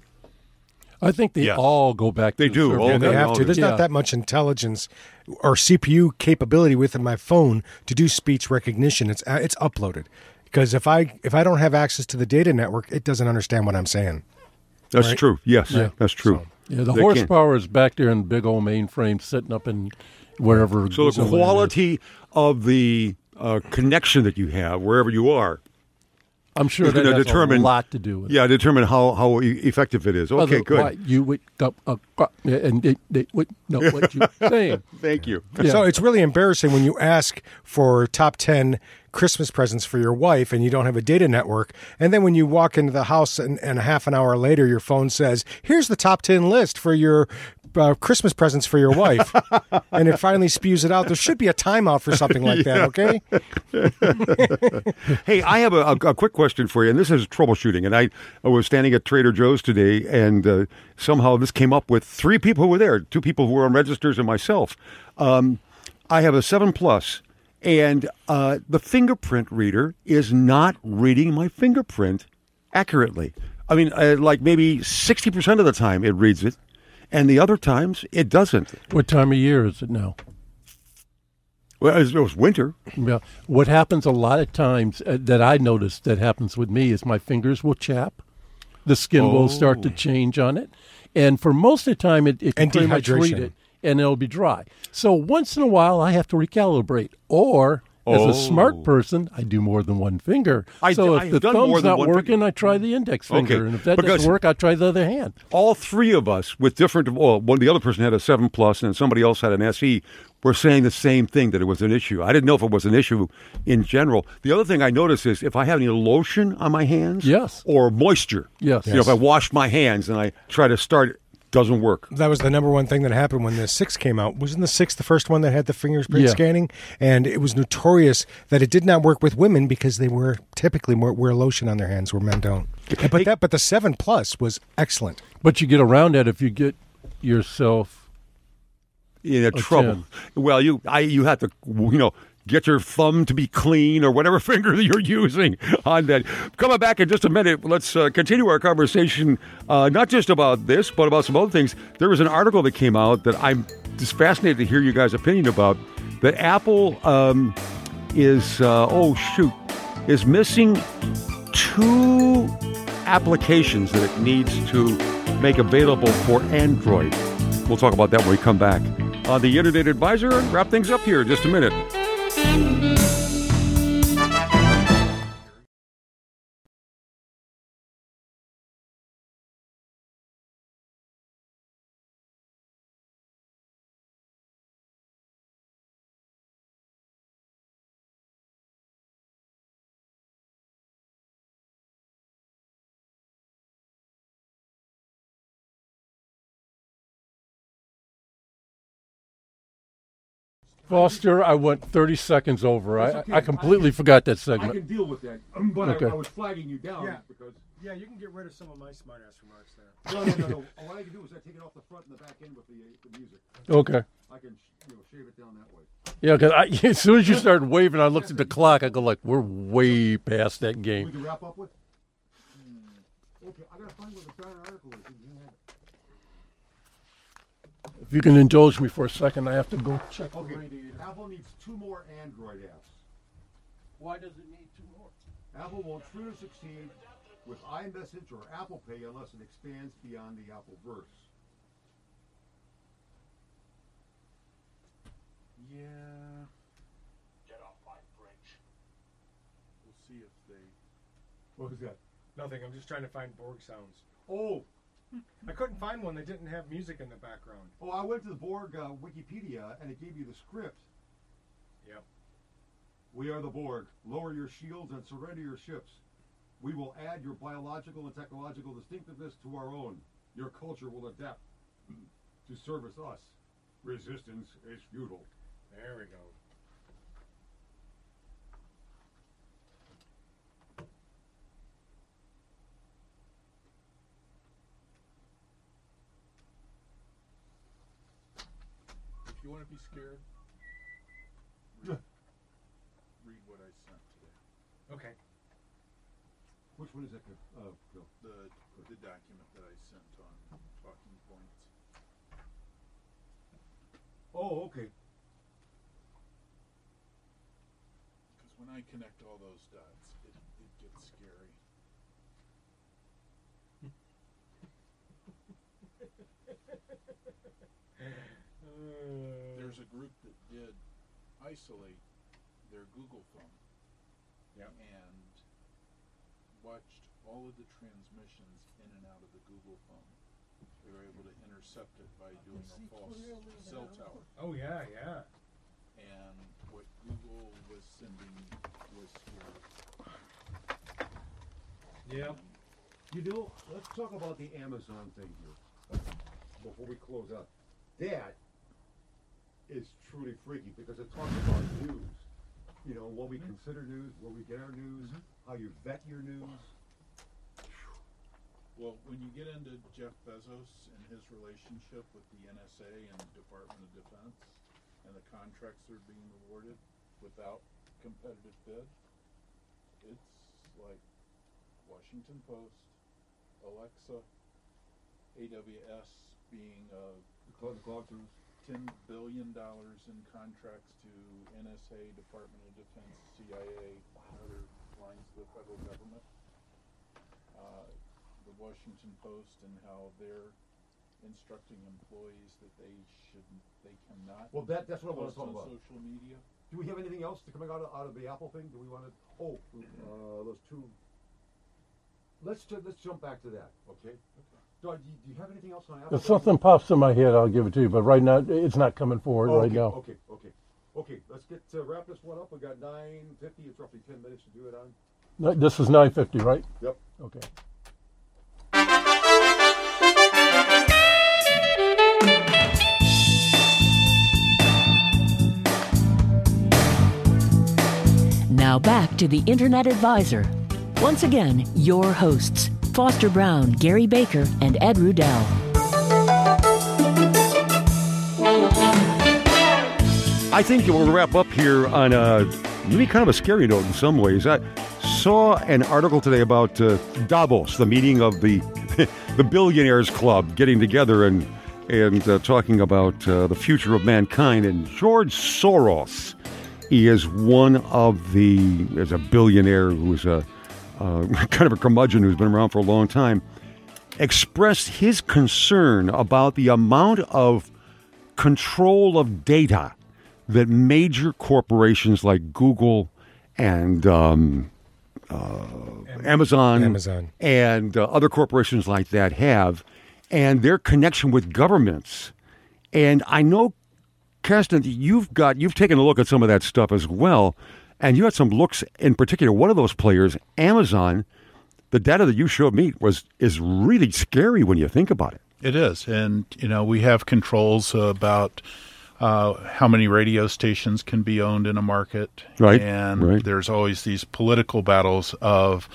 [SPEAKER 5] I think they
[SPEAKER 3] Yes.
[SPEAKER 5] all go back
[SPEAKER 2] They
[SPEAKER 5] to
[SPEAKER 2] do.
[SPEAKER 5] the server.
[SPEAKER 2] Oh,
[SPEAKER 4] Yeah, they
[SPEAKER 2] Okay.
[SPEAKER 4] have to. There's
[SPEAKER 5] Yeah.
[SPEAKER 4] not that much intelligence or C P U capability within my phone to do speech recognition. It's uh, it's uploaded. Because if I if I don't have access to the data network, it doesn't understand what I'm saying.
[SPEAKER 2] That's
[SPEAKER 4] Right.
[SPEAKER 2] true. Yes,
[SPEAKER 4] Yeah.
[SPEAKER 2] that's true.
[SPEAKER 4] So-
[SPEAKER 5] Yeah, the
[SPEAKER 2] They
[SPEAKER 5] horsepower is back there in big old mainframe sitting up in wherever.
[SPEAKER 2] So the
[SPEAKER 5] Zoom is.
[SPEAKER 2] quality of the uh, connection that you have wherever you are,
[SPEAKER 5] I'm sure
[SPEAKER 2] is
[SPEAKER 5] that
[SPEAKER 2] gonna
[SPEAKER 5] has
[SPEAKER 2] determine-
[SPEAKER 5] a lot to do with it.
[SPEAKER 2] yeah, determine how how e- effective it is. Okay, good.
[SPEAKER 5] Otherwise, You would go, uh, uh, and they, they would know what you're saying.
[SPEAKER 2] Thank you.
[SPEAKER 5] Yeah.
[SPEAKER 4] So it's really embarrassing when you ask for top ten Christmas presents for your wife and you don't have a data network. And then when you walk into the house and, and a half an hour later, your phone says, here's the top ten list for your uh, Christmas presents for your wife. And it finally spews it out. There should be a timeout for something like that, okay?
[SPEAKER 2] Hey, I have a, a, a quick question for you, and this is troubleshooting. And I, I was standing at Trader Joe's today, and uh, somehow this came up with three people who were there, two people who were on registers and myself. Um, I have a seven Plus, and uh, the fingerprint reader is not reading my fingerprint accurately. I mean, uh, like maybe sixty percent of the time it reads it, and the other times it doesn't.
[SPEAKER 5] What time of year is it now?
[SPEAKER 2] Well, it was, it was winter.
[SPEAKER 5] Yeah. What happens a lot of times uh, that I notice that happens with me is my fingers will chap, the skin will start to change on it, and for most of the time it, it can
[SPEAKER 4] And
[SPEAKER 5] pretty much read
[SPEAKER 4] dehydration.
[SPEAKER 5] it, and it'll be dry. So once in a while I have to recalibrate, or as
[SPEAKER 2] Oh.
[SPEAKER 5] a smart person, I do more than one finger.
[SPEAKER 2] I-
[SPEAKER 5] so if
[SPEAKER 2] I've
[SPEAKER 5] the
[SPEAKER 2] done more
[SPEAKER 5] thumb's
[SPEAKER 2] than
[SPEAKER 5] not
[SPEAKER 2] one
[SPEAKER 5] working,
[SPEAKER 2] finger.
[SPEAKER 5] I try the index finger,
[SPEAKER 2] Okay,
[SPEAKER 5] and if that
[SPEAKER 2] because-
[SPEAKER 5] doesn't work, I try the other hand.
[SPEAKER 2] All three of us with different, well, one the other person had a seven Plus and somebody else had an S E, were saying the same thing, that it was an issue. I didn't know if it was an issue in general. The other thing I notice is if I have any lotion on my hands,
[SPEAKER 5] Yes.
[SPEAKER 2] or moisture,
[SPEAKER 5] Yes.
[SPEAKER 2] you know, if I wash my hands and I try to start, it doesn't work.
[SPEAKER 4] That was the number one thing that happened when the six came out. Wasn't the six the first one that had the fingerprint
[SPEAKER 5] Yeah.
[SPEAKER 4] scanning? And it was notorious that it did not work with women because they were typically more, wear lotion on their hands where men don't. But that, but the seven Plus was excellent.
[SPEAKER 5] But you get around that if you get yourself.
[SPEAKER 2] In a trouble.
[SPEAKER 5] ten.
[SPEAKER 2] Well, you I you have to, you know, get your thumb to be clean or whatever finger that you're using on that. Coming back in just a minute, let's uh, continue our conversation, uh, not just about this, but about some other things. There was an article that came out that I'm just fascinated to hear you guys' opinion about, that Apple um, is, uh, oh, shoot, is missing two applications that it needs to make available for Android. We'll talk about that when we come back on the Internet Advisor and wrap things up here in just a minute.
[SPEAKER 5] Foster, I went thirty seconds over. I, I completely forgot that segment.
[SPEAKER 2] deal with that, but
[SPEAKER 5] Okay. I- I
[SPEAKER 2] was flagging you down because
[SPEAKER 4] Yeah, you can get rid of some of my smart-ass remarks there.
[SPEAKER 2] No, no, no, no. What I can do is I take it off the front and the back end with the, uh, the music.
[SPEAKER 5] Okay.
[SPEAKER 2] I can you know, shave it down that way.
[SPEAKER 5] Yeah, because as soon as you started waving, I looked at the clock. I go like, we're way past that
[SPEAKER 2] We
[SPEAKER 5] game.
[SPEAKER 2] can wrap up with? Hmm. Okay, I got to find where the darn article is. You have it.
[SPEAKER 5] If you can indulge me for a second, I have to go check the
[SPEAKER 2] Okay,
[SPEAKER 5] radiator.
[SPEAKER 2] Apple needs two more Android apps.
[SPEAKER 5] Why does it need two more?
[SPEAKER 2] Apple won't truly succeed with iMessage or Apple Pay unless it expands beyond the Appleverse.
[SPEAKER 3] Yeah. Get off my bridge. We'll see if they.
[SPEAKER 2] What was that?
[SPEAKER 4] Nothing. I'm just trying to find Borg sounds.
[SPEAKER 2] Oh,
[SPEAKER 4] I couldn't find one that didn't have music in the background.
[SPEAKER 2] oh! I went to the Borg uh, Wikipedia and it gave you the script.
[SPEAKER 4] Yep.
[SPEAKER 2] We are the Borg. Lower your shields and surrender your ships. We will add your biological and technological distinctiveness to our own. Your culture will adapt to service us. Resistance is futile.
[SPEAKER 4] There we go.
[SPEAKER 3] If you want to be scared, read, read what I sent today.
[SPEAKER 4] Okay.
[SPEAKER 2] Which one is that? Uh, Bill?
[SPEAKER 3] The the document that I sent on talking points.
[SPEAKER 2] Oh, okay.
[SPEAKER 3] Because when I connect all those dots, it, it gets scary. There's a group that did isolate their Google phone.
[SPEAKER 4] Yep.
[SPEAKER 3] And watched all of the transmissions in and out of the Google phone. They were able to intercept it by doing a false cell tower.
[SPEAKER 4] Oh, yeah, yeah.
[SPEAKER 3] And what Google was sending was scary.
[SPEAKER 4] Yep.
[SPEAKER 2] You know, let's talk about the Amazon thing here before we close out. That is truly freaky because it talks about news. You know, what we consider news, where we get our news, how you vet your news.
[SPEAKER 3] Well, when you get into Jeff Bezos and his relationship with the N S A and the Department of Defense and the contracts that are being awarded without competitive bid, it's like Washington Post, Alexa, A W S being uh,
[SPEAKER 2] The cloud, the cloud service.
[SPEAKER 3] ten billion dollars in contracts to N S A, Department of Defense, C I A, and other lines of the federal government. Uh, the Washington Post and how they're instructing employees that they shouldn't, they cannot
[SPEAKER 2] Well, that that's what I want
[SPEAKER 3] post
[SPEAKER 2] to talk
[SPEAKER 3] on
[SPEAKER 2] about.
[SPEAKER 3] social media.
[SPEAKER 2] Do we have anything else to coming out of, out of the Apple thing? Do we want to? Oh, uh, those two. Let's ju- let's jump back to that, okay? Okay. Do, I, do you- do you have anything else on Apple?
[SPEAKER 5] If something pops in my head, I'll give it to you. But right now, it's not coming forward
[SPEAKER 2] Oh,
[SPEAKER 5] right
[SPEAKER 2] okay,
[SPEAKER 5] now.
[SPEAKER 2] Okay, okay, okay. Let's get uh, wrap this one up. We got nine fifty. It's roughly ten minutes to do it on.
[SPEAKER 5] No, this is nine fifty, right?
[SPEAKER 2] Yep.
[SPEAKER 5] Okay.
[SPEAKER 1] Now back to the Internet Advisor. Once again, your hosts, Foster Brown, Gary Baker, and Ed Rudell.
[SPEAKER 2] I think we'll wrap up here on a maybe kind of a scary note in some ways. I saw an article today about uh, Davos, the meeting of the the billionaires club getting together and and uh, talking about uh, the future of mankind. And George Soros, he is one of the, as a billionaire who's a uh, kind of a curmudgeon who's been around for a long time, expressed his concern about the amount of control of data that major corporations like Google and um, uh, Amazon,
[SPEAKER 4] Amazon.
[SPEAKER 2] and uh, other corporations like that have, and their connection with governments. And I know, Karsten, you've got you've taken a look at some of that stuff as well, and you had some looks in particular. One of those players, Amazon, the data that you showed me was is really scary when you think about it.
[SPEAKER 3] It is, and you know we have controls about uh, how many radio stations can be owned in a market,
[SPEAKER 2] Right,
[SPEAKER 3] and
[SPEAKER 2] right.
[SPEAKER 3] there's always these political battles of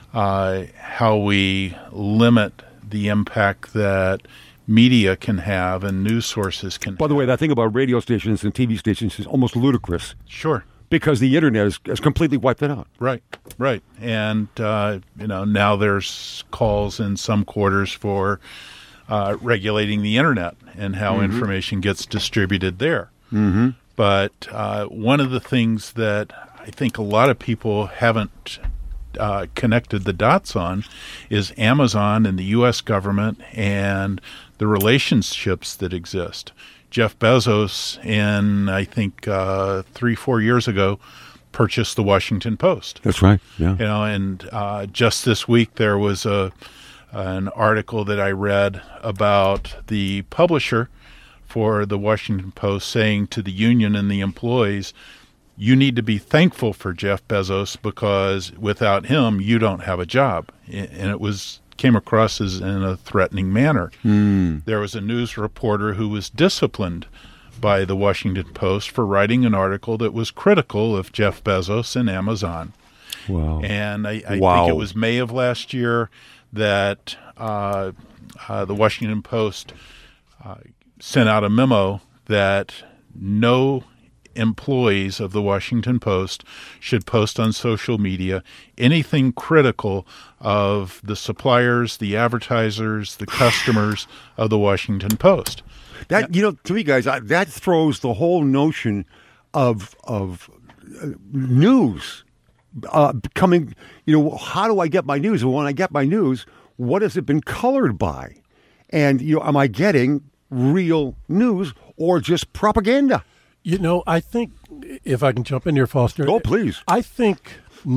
[SPEAKER 3] uh, how we limit the impact that media can have and news sources can have.
[SPEAKER 2] By the way, that thing about radio stations and T V stations is almost ludicrous.
[SPEAKER 3] Sure.
[SPEAKER 2] Because the internet has, has completely wiped it out.
[SPEAKER 3] Right, right. And, uh, you know, now there's calls in some quarters for uh, regulating the internet and how mm-hmm. information gets distributed there.
[SPEAKER 2] Mm-hmm.
[SPEAKER 3] But uh, one of the things that I think a lot of people haven't uh, connected the dots on is Amazon and the U S government and the relationships that exist. Jeff Bezos, in I think uh, three, four years ago, purchased the Washington Post.
[SPEAKER 2] That's right. Yeah.
[SPEAKER 3] You know, and uh, just this week there was a an article that I read about the publisher for the Washington Post saying to the union and the employees, "You need to be thankful for Jeff Bezos because without him, you don't have a job." And it was. Came across as in a threatening manner.
[SPEAKER 2] Mm.
[SPEAKER 3] There was a news reporter who was disciplined by the Washington Post for writing an article that was critical of Jeff Bezos and Amazon.
[SPEAKER 2] Wow.
[SPEAKER 3] And I, I
[SPEAKER 2] wow.
[SPEAKER 3] think it was May of last year that uh, uh, the Washington Post uh, sent out a memo that no employees of the Washington Post should post on social media anything critical of the suppliers, the advertisers, the customers of the Washington Post.
[SPEAKER 2] That you know, to me, guys, I, that throws the whole notion of of uh, news uh, becoming. You know, how do I get my news? And when I get my news, what has it been colored by? And you know, am I getting real news or just propaganda?
[SPEAKER 5] You know, I think, if I can jump in here, Foster.
[SPEAKER 2] Oh, please.
[SPEAKER 5] I think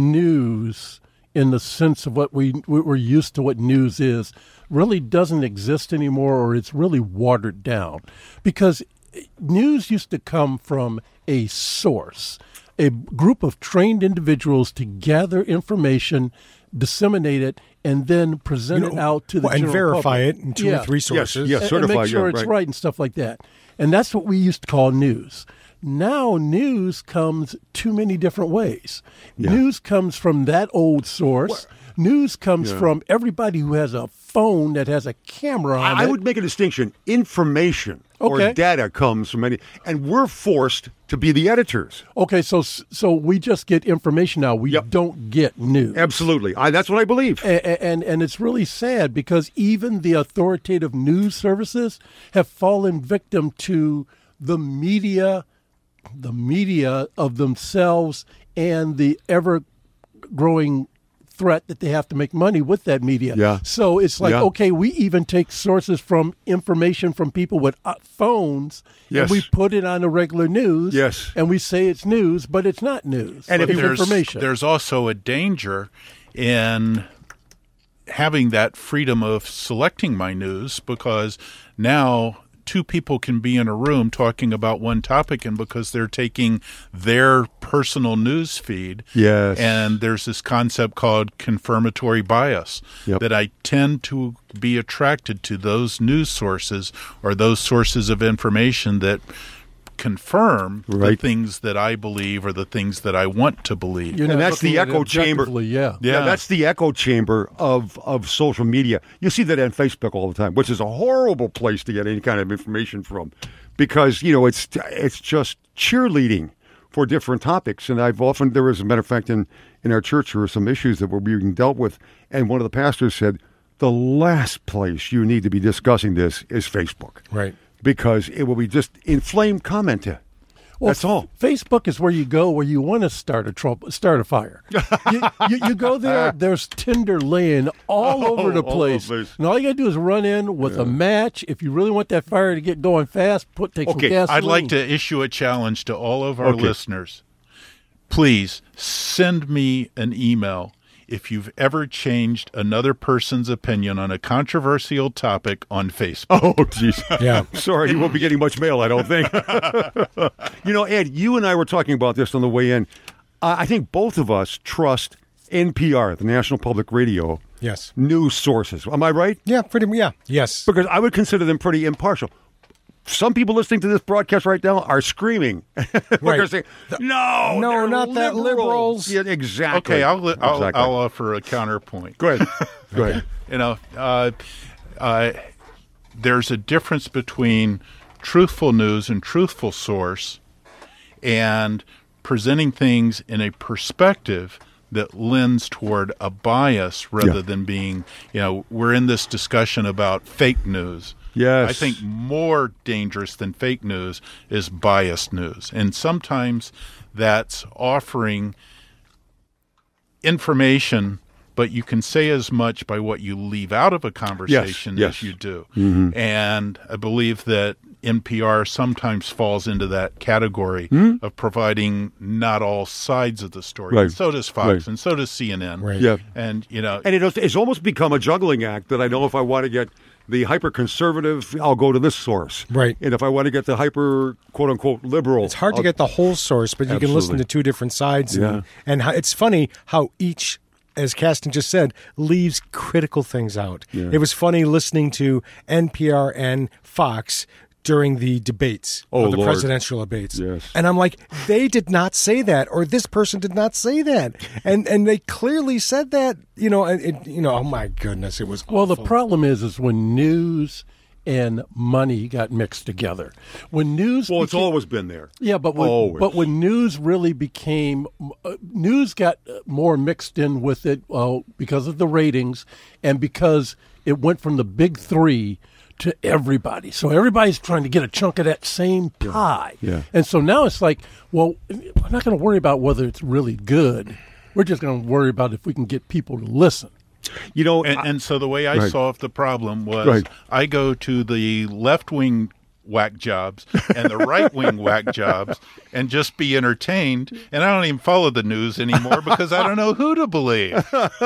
[SPEAKER 5] news, in the sense of what we, we're used to what news is, really doesn't exist anymore, or it's really watered down. Because news used to come from a source, a group of trained individuals to gather information, disseminate it, and then present
[SPEAKER 4] you know,
[SPEAKER 5] it out to the
[SPEAKER 4] well, and
[SPEAKER 5] general
[SPEAKER 4] verify
[SPEAKER 5] public.
[SPEAKER 4] it in two
[SPEAKER 5] yeah.
[SPEAKER 4] or three sources.
[SPEAKER 2] Yes, yes,
[SPEAKER 5] and,
[SPEAKER 2] certify,
[SPEAKER 5] and make sure
[SPEAKER 2] yeah,
[SPEAKER 5] it's
[SPEAKER 2] right.
[SPEAKER 5] right and stuff like that. And that's what we used to call news. Now news comes too many different ways.
[SPEAKER 2] Yeah.
[SPEAKER 5] News comes from that old source. What? News comes
[SPEAKER 2] yeah.
[SPEAKER 5] from everybody who has a phone that has a camera on
[SPEAKER 2] I,
[SPEAKER 5] it.
[SPEAKER 2] I would make a distinction. Information
[SPEAKER 5] okay.
[SPEAKER 2] or data comes from any, and we're forced to be the editors.
[SPEAKER 5] Okay, so so we just get information now. We
[SPEAKER 2] yep.
[SPEAKER 5] don't get news.
[SPEAKER 2] Absolutely. I, that's what I believe.
[SPEAKER 5] And, and and it's really sad because even the authoritative news services have fallen victim to the media, the media of themselves and the ever-growing threat that they have to make money with that media.
[SPEAKER 2] Yeah.
[SPEAKER 5] So it's like,
[SPEAKER 2] yeah.
[SPEAKER 5] okay, we even take sources from information from people with uh, phones,
[SPEAKER 2] yes.
[SPEAKER 5] and we put it on the regular news,
[SPEAKER 2] yes.
[SPEAKER 5] and we say it's news, but it's not news.
[SPEAKER 3] And if
[SPEAKER 5] it's
[SPEAKER 3] there's,
[SPEAKER 5] information.
[SPEAKER 3] There's also a danger in having that freedom of selecting my news, because now two people can be in a room talking about one topic, and because they're taking their personal news feed,
[SPEAKER 2] yes.
[SPEAKER 3] and there's this concept called confirmatory bias,
[SPEAKER 2] yep.
[SPEAKER 3] that I tend to be attracted to those news sources or those sources of information that confirm
[SPEAKER 2] right.
[SPEAKER 3] the things that I believe or the things that I want to believe.
[SPEAKER 5] You're
[SPEAKER 2] and
[SPEAKER 5] not
[SPEAKER 2] that's the
[SPEAKER 5] looking at
[SPEAKER 2] echo
[SPEAKER 5] it
[SPEAKER 2] chamber.
[SPEAKER 5] objectively, Yeah.
[SPEAKER 2] yeah,
[SPEAKER 3] Yeah.
[SPEAKER 2] that's the echo chamber of of social media. You see that on Facebook all the time, which is a horrible place to get any kind of information from, because you know it's it's just cheerleading for different topics. And I've often there was, a matter of fact, in in our church there were some issues that were being dealt with, and one of the pastors said, the last place you need to be discussing this is Facebook,
[SPEAKER 4] Right.
[SPEAKER 2] because it will be just inflamed commenting.
[SPEAKER 5] Well,
[SPEAKER 2] That's all.
[SPEAKER 5] Facebook is where you go where you want to start a trouble, start a fire. you, you, you go there, there's tinder laying all
[SPEAKER 2] Oh,
[SPEAKER 5] over the
[SPEAKER 2] all
[SPEAKER 5] place.
[SPEAKER 2] over the place.
[SPEAKER 5] And all you got to do is run in with
[SPEAKER 2] Yeah.
[SPEAKER 5] a match. If you really want that fire to get going fast, put take
[SPEAKER 2] Okay,
[SPEAKER 5] some gasoline.
[SPEAKER 3] I'd like to issue a challenge to all of our
[SPEAKER 2] Okay.
[SPEAKER 3] listeners. Please send me an email if you've ever changed another person's opinion on a controversial topic on Facebook.
[SPEAKER 2] Oh, jeez.
[SPEAKER 4] Yeah.
[SPEAKER 2] Sorry, you won't be getting much mail, I don't think. You know, Ed, you and I were talking about this on the way in. Uh, I think both of us trust N P R, the National Public Radio,
[SPEAKER 4] Yes.
[SPEAKER 2] news sources. Am I right?
[SPEAKER 4] Yeah, pretty. Yeah. Yes.
[SPEAKER 2] Because I would consider them pretty impartial. some people listening to this broadcast right now are screaming.
[SPEAKER 4] Right.
[SPEAKER 2] They're saying, no,
[SPEAKER 4] No,
[SPEAKER 2] they're
[SPEAKER 4] not that liberals.
[SPEAKER 2] Yeah, exactly.
[SPEAKER 3] Okay, I'll, I'll,
[SPEAKER 2] Exactly.
[SPEAKER 3] I'll offer a counterpoint.
[SPEAKER 2] Go ahead. Go ahead.
[SPEAKER 3] You know, uh, uh, there's a difference between truthful news and truthful source and presenting things in a perspective that lends toward a bias rather
[SPEAKER 2] Yeah.
[SPEAKER 3] than being, you know, we're in this discussion about fake news.
[SPEAKER 2] Yes.
[SPEAKER 3] I think more dangerous than fake news is biased news. And sometimes that's offering information, but you can say as much by what you leave out of a conversation
[SPEAKER 2] yes.
[SPEAKER 3] as you do.
[SPEAKER 2] Mm-hmm.
[SPEAKER 3] And I believe that N P R sometimes falls into that category
[SPEAKER 2] Mm-hmm.
[SPEAKER 3] of providing not all sides of the story.
[SPEAKER 2] Right.
[SPEAKER 3] And so does Fox,
[SPEAKER 2] Right.
[SPEAKER 3] and so does C N N.
[SPEAKER 4] Right.
[SPEAKER 2] Yeah.
[SPEAKER 3] And, you know,
[SPEAKER 2] And it, it's almost become a juggling act that I know if I want to get the hyper-conservative, I'll go to this source.
[SPEAKER 4] Right.
[SPEAKER 2] And if I want to get the hyper, quote-unquote, liberal.
[SPEAKER 4] It's hard to
[SPEAKER 2] I'll-
[SPEAKER 4] get the whole source, but you can listen
[SPEAKER 2] Absolutely.
[SPEAKER 4] to two different sides. And,
[SPEAKER 2] Yeah.
[SPEAKER 4] and how, it's funny how each, as Kasten just said, leaves critical things out.
[SPEAKER 2] Yeah.
[SPEAKER 4] It was funny listening to N P R and Fox during the debates,
[SPEAKER 2] Oh,
[SPEAKER 4] or the
[SPEAKER 2] Lord.
[SPEAKER 4] presidential debates.
[SPEAKER 2] Yes.
[SPEAKER 4] And I'm like, they did not say that, or this person did not say that. And and they clearly said that, you know, and it, you know, oh my goodness, it was
[SPEAKER 5] Well, the
[SPEAKER 4] awful.
[SPEAKER 5] problem is, is when news and money got mixed together. When news,
[SPEAKER 2] Well, it's
[SPEAKER 5] became-
[SPEAKER 2] always been there.
[SPEAKER 5] yeah, but when,
[SPEAKER 2] Always.
[SPEAKER 5] but when news really became uh, news got more mixed in with it, well, because of the ratings and because it went from the big three to everybody. So everybody's trying to get a chunk of that same pie.
[SPEAKER 2] Yeah.
[SPEAKER 5] And so now it's like, well, we're not going to worry about whether it's really good. We're just going to worry about if we can get people to listen.
[SPEAKER 2] You know,
[SPEAKER 3] And,
[SPEAKER 2] I-
[SPEAKER 3] and so the way I
[SPEAKER 2] Right.
[SPEAKER 3] solved the problem was
[SPEAKER 2] Right.
[SPEAKER 3] I go to the left wing whack jobs and the right wing whack jobs and just be entertained. And I don't even follow the news anymore because I don't know who to believe.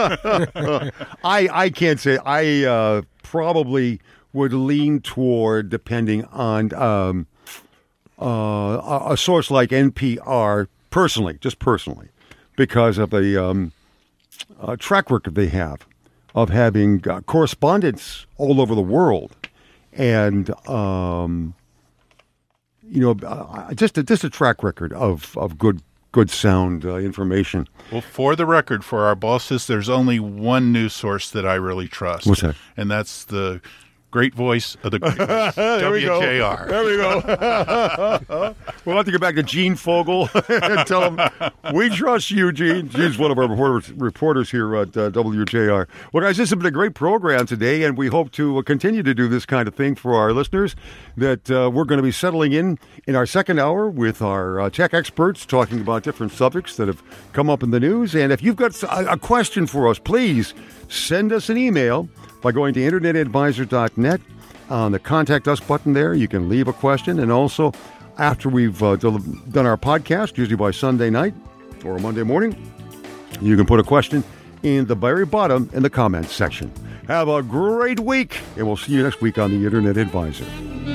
[SPEAKER 2] I I can't say. I uh, probably would lean toward, depending on um, uh, a, a source like N P R, personally, just personally, because of the um, uh, track record they have of having uh, correspondents all over the world, and um, you know, uh, just a, just a track record of of good good sound uh, information.
[SPEAKER 3] Well, for the record, for our bosses, there's only one news source that I really trust.
[SPEAKER 2] What's that?
[SPEAKER 3] And that's the great voice of the great voice,
[SPEAKER 2] There we go.
[SPEAKER 3] W J R.
[SPEAKER 2] There we go. We'll have to get back to Gene Fogel and tell him we trust you, Gene. Gene's one of our reporters, reporters here at uh, W J R. Well, guys, this has been a great program today, and we hope to uh, continue to do this kind of thing for our listeners. That uh, we're going to be settling in in our second hour with our uh, tech experts talking about different subjects that have come up in the news. And if you've got a, a question for us, please send us an email by going to internet advisor dot net. On the Contact Us button there, you can leave a question. And also, after we've uh, del- done our podcast, usually by Sunday night or Monday morning, you can put a question in the very bottom in the comments section. Have a great week, and we'll see you next week on the Internet Advisor.